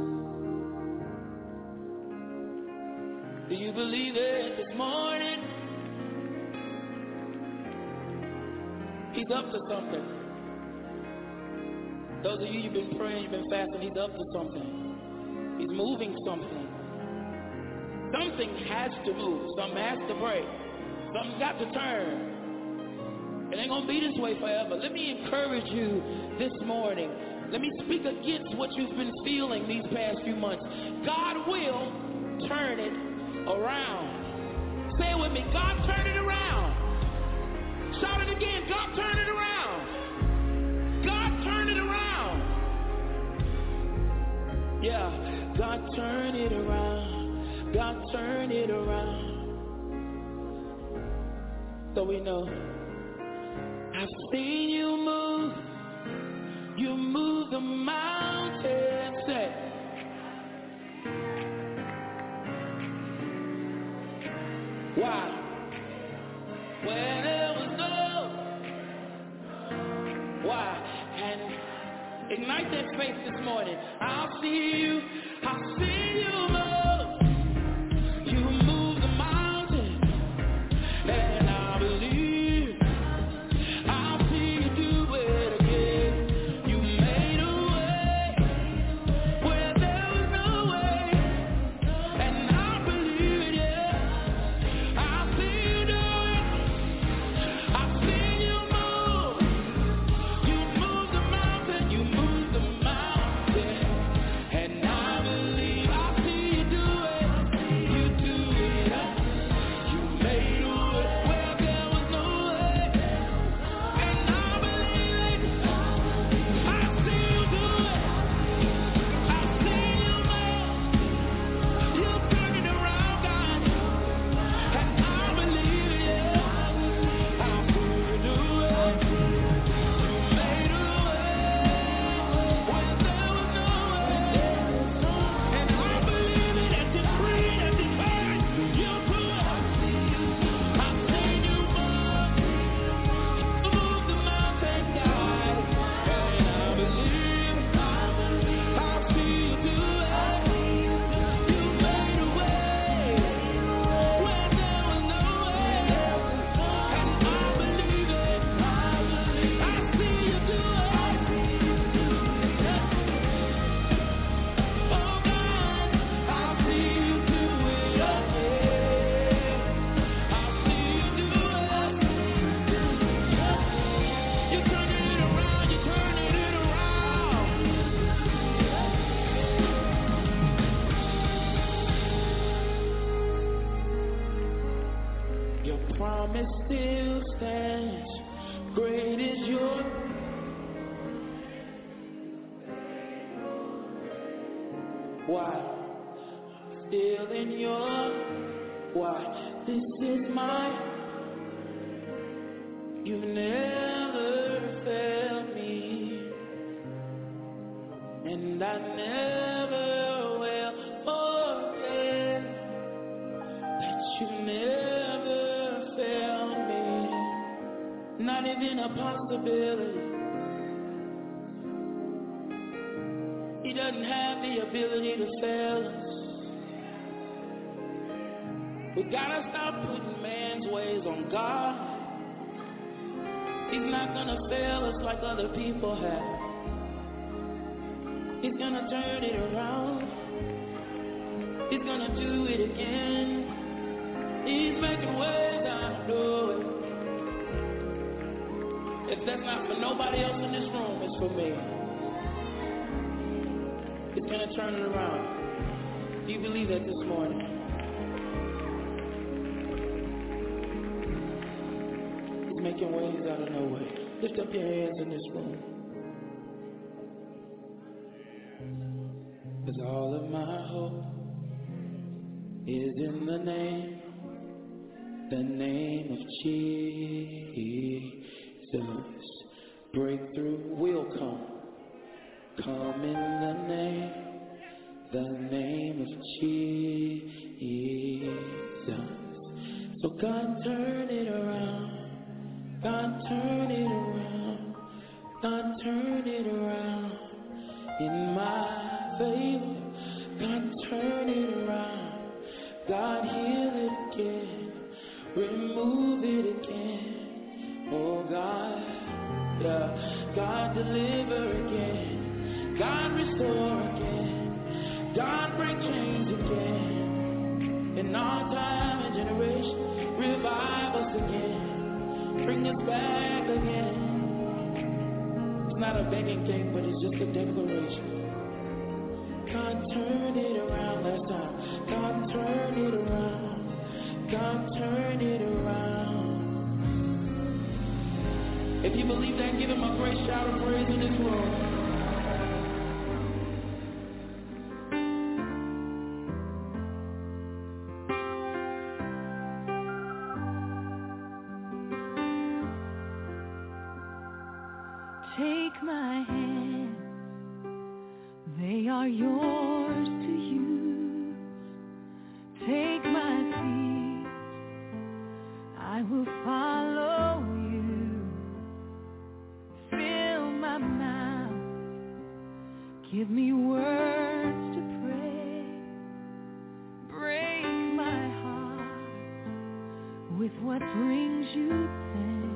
Do you believe it this morning? He's up to something. Those of you who've been praying, you've been fasting, he's up to something. He's moving something. Something has to move. Something has to break. Something's got to turn. It ain't going to be this way forever. Let me encourage you this morning. Let me speak against what you've been feeling these past few months. God will turn it around. Say it with me. God, turn it around. Shout it again. God, turn it around. God, turn it around. Yeah. God, turn it around. God, turn it around. So we know. I've seen you move. You move the mountain. Say. Why? When there was no. Why? And ignite that faith this morning. I'll see you. I'll see you move. You move the mountain. And I believe. I'll see you do it again. You made a way where there was no way. And I believe it, yeah. Promise still stands. Great is your. Why? Still in your. Why? This is my. You've never failed me, and I never will forget that you never. Not even a possibility. He doesn't have the ability to fail us. We gotta stop putting man's ways on God. He's not gonna fail us like other people have. He's gonna turn it around. He's gonna do it again. He's making ways out of no way. If that's not for nobody else in this room, it's for me. It's going to turn it around. Do you believe that this morning? He's making ways out of no way. Lift up your hands in this room. 'Cause all of my hope is in the name, the name of Jesus. Breakthrough will come, come in the name, the name of Jesus. So God, turn it around, God, turn it around, God, turn it around in my favor. God, turn it around, God, heal it again, remove it again. Oh God, yeah. God, deliver again, God, restore again, God, break chains again. In our time and generation, revive us again, bring us back again. It's not a begging thing, but it's just a declaration. God, turn it around last time. God, turn it around. God, turn it around. If you believe that, give him a great shout of praise in this room. Take my hand, they are yours to use. Take my feet, I will follow you. Fill my mouth, give me words to pray. Break my heart with what brings you pain.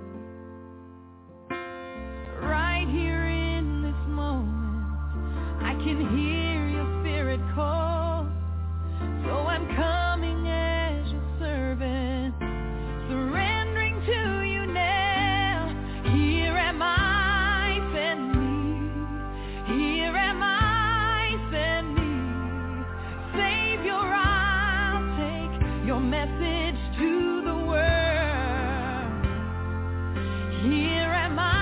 Right here in this moment, I can hear your spirit call. So I'm coming as your servant, surrendering to you now. Here am I, send me. Here am I, send me. Savior, I'll take your message to the world. Here am I.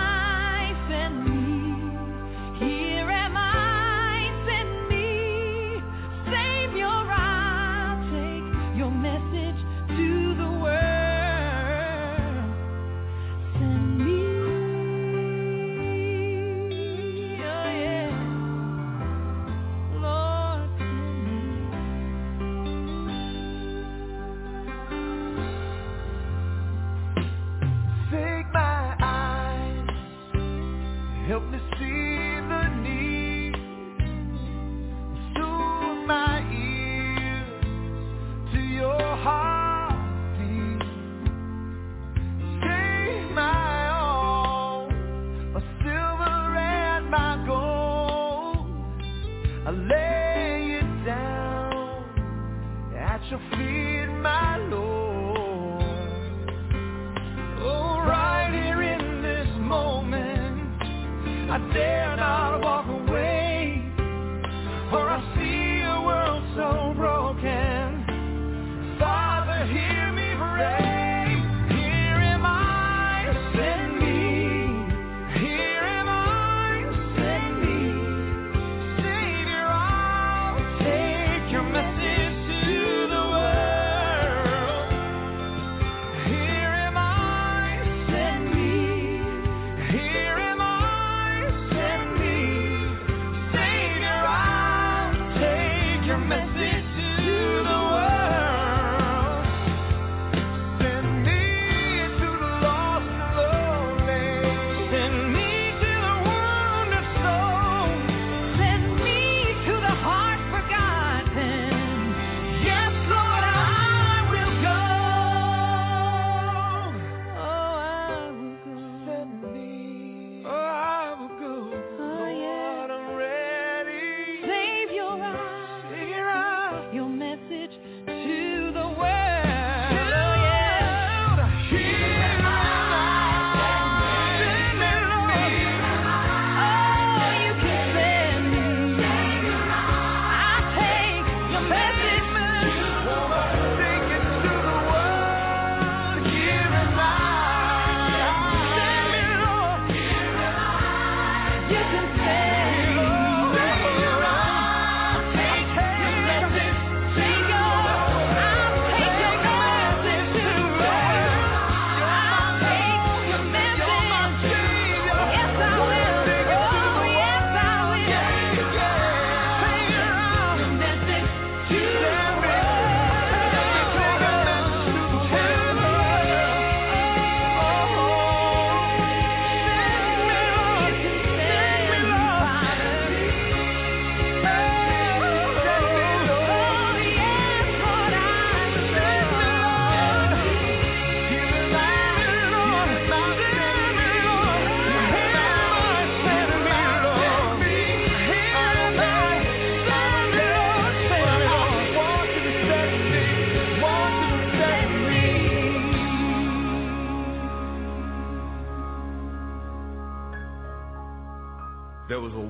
Help me see the need. Tune my ears to your heartbeat. Take my all, my silver and my gold. I lay it down at your feet, my Lord. Oh, right here in this moment, I dare not walk away, for I see a world so broken. Father, hear me pray. Here am I, send me. Here am I, send me. Savior, I'll take your message to the world.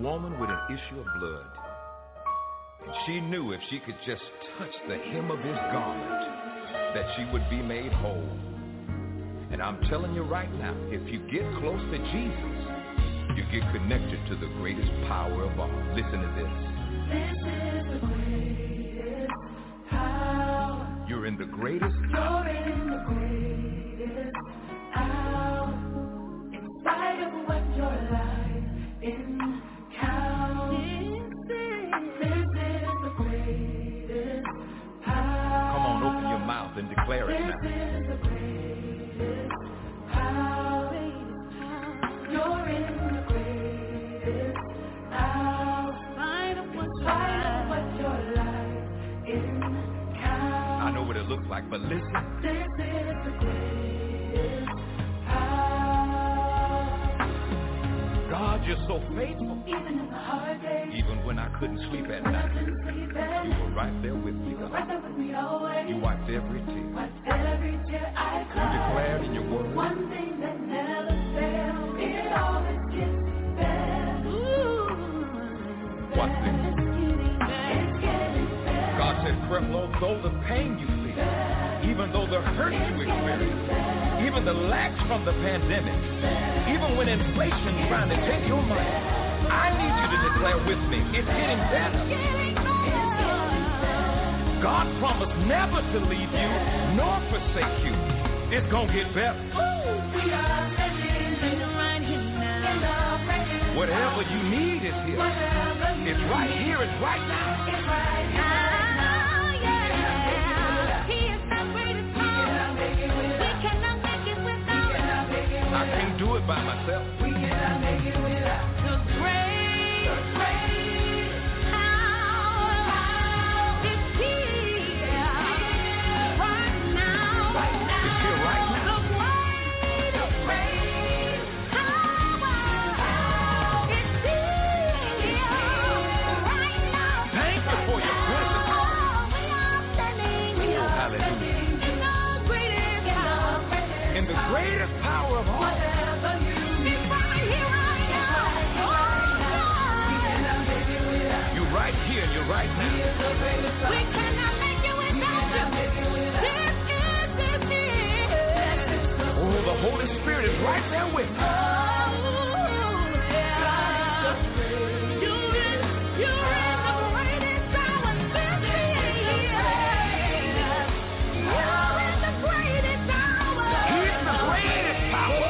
woman with an issue of blood. And she knew if she could just touch the hem of his garment, that she would be made whole. And I'm telling you right now, if you get close to Jesus, you get connected to the greatest power of all. Listen to this. This is the greatest power. You're in the greatest You're in the greatest hour. In spite of what your life encounters. This is the greatest power. Come on, open your mouth and declare it now. This is the greatest power. You're in the greatest hour. In spite of what your life encounters. I know what it looks like, but listen. This is the greatest power. God, you're so faithful. Even in the hard days. Even when I couldn't sleep at When I night. couldn't sleep at You were right there with me, You were God. right there with me always. You wiped every tear. Wiped every tear I You cried. declared in your word. One thing that never fails. It always gets better. Ooh. Watch this. It's getting better. God said, Creflo, though the pain you feel, even though the hurt you experience, even the lacks from the pandemic, even when inflation's trying to take your money, I need you to declare with me, it's getting better. God promised never to leave you nor forsake you. It's gonna get better. We are living right here now. Whatever you need is here. It's right here, it's right now. It's right now. I can't do it by myself. We cannot make it without the great, the great power. It's here right now. Right now. It's here right now. The great, the great power. It's here right now. Thank you for your presence. We are standing. We are Hallelujah. in the greatest power. In the greatest power of all. Whatever you need. It's right here right now. You're right here and you're right now. We cannot make it without you. This is, this is. Oh, the Holy Spirit is right there with you. Oh, yeah. You're in, you're in the greatest power. This is. You're in the greatest power. He's the greatest power.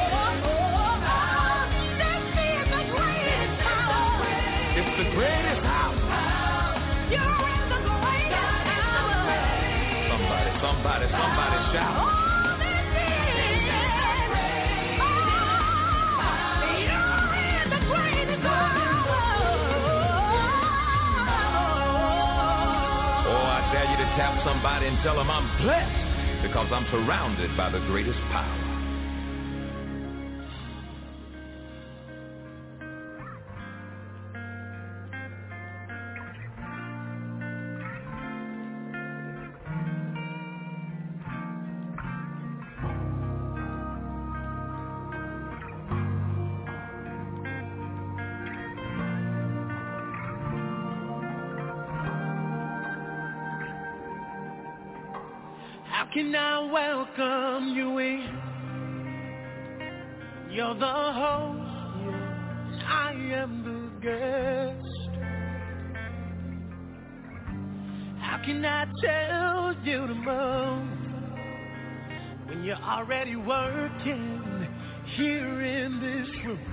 This is the greatest power. It's the greatest power. You're in the greatest power. Somebody, somebody, somebody shout. Oh, this is. Oh, you're in the greatest power. Oh, I dare you to tap somebody and tell them I'm blessed because I'm surrounded by the greatest power. How can I welcome you in? You're the host, and I am the guest. How can I tell you to move when you're already working here in this room?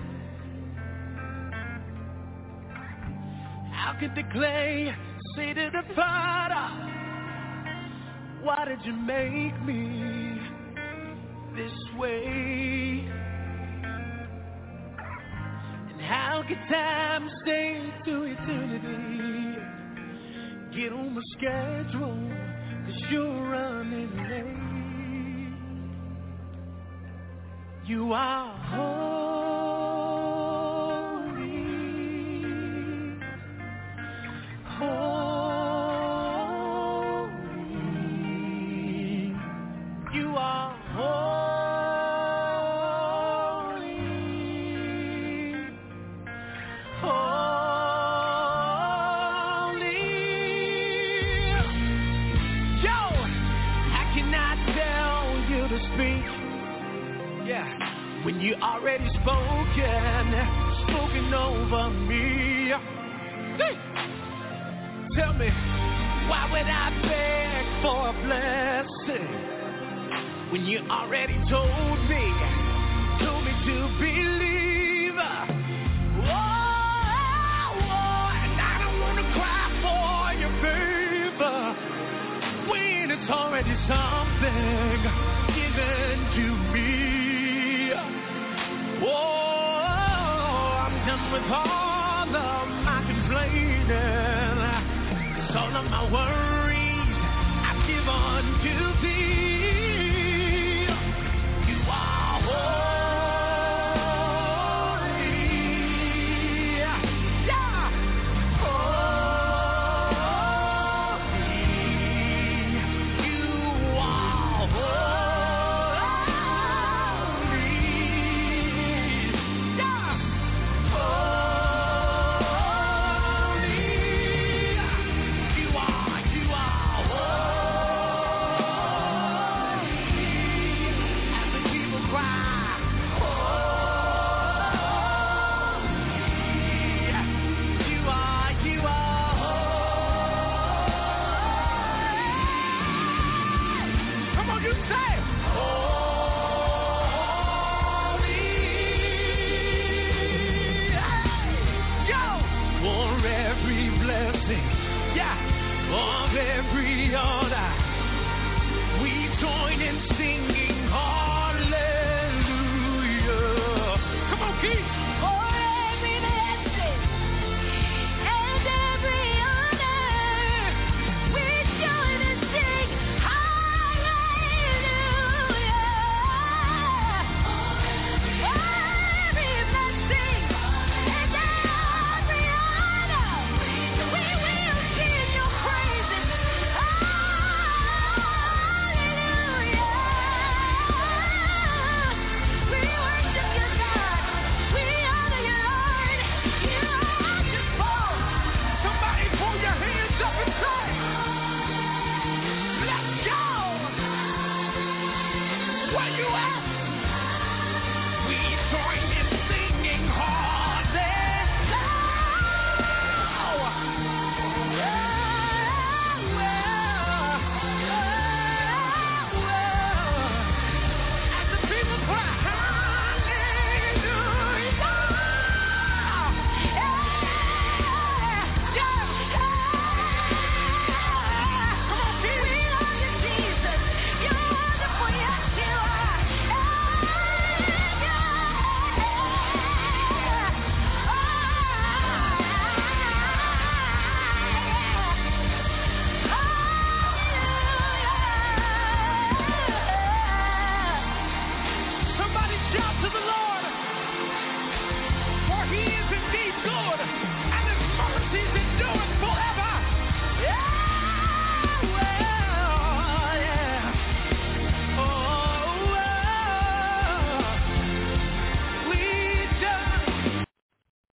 How could the clay say to the potter, why did you make me this way? And how could time stay to eternity? Get on the schedule, cause you're running late. You are holy, holy. You are holy, holy. when you already spoken, spoken over me. Hey. Tell me, why would I beg for a blessing when you already told me, told me to believe? Oh, oh, and I don't want to cry for your favor when it's already something given to me. Oh, I'm done with all of my complaining. It's all of my worries I've given to thee. You are holy. Yeah. Holy. You are holy. Yeah. Holy. You are, you are holy. And the people cry, holy. You are, you are holy. Come on, you say, holy. Yo, for every blessing, yeah, of every order, we join and sing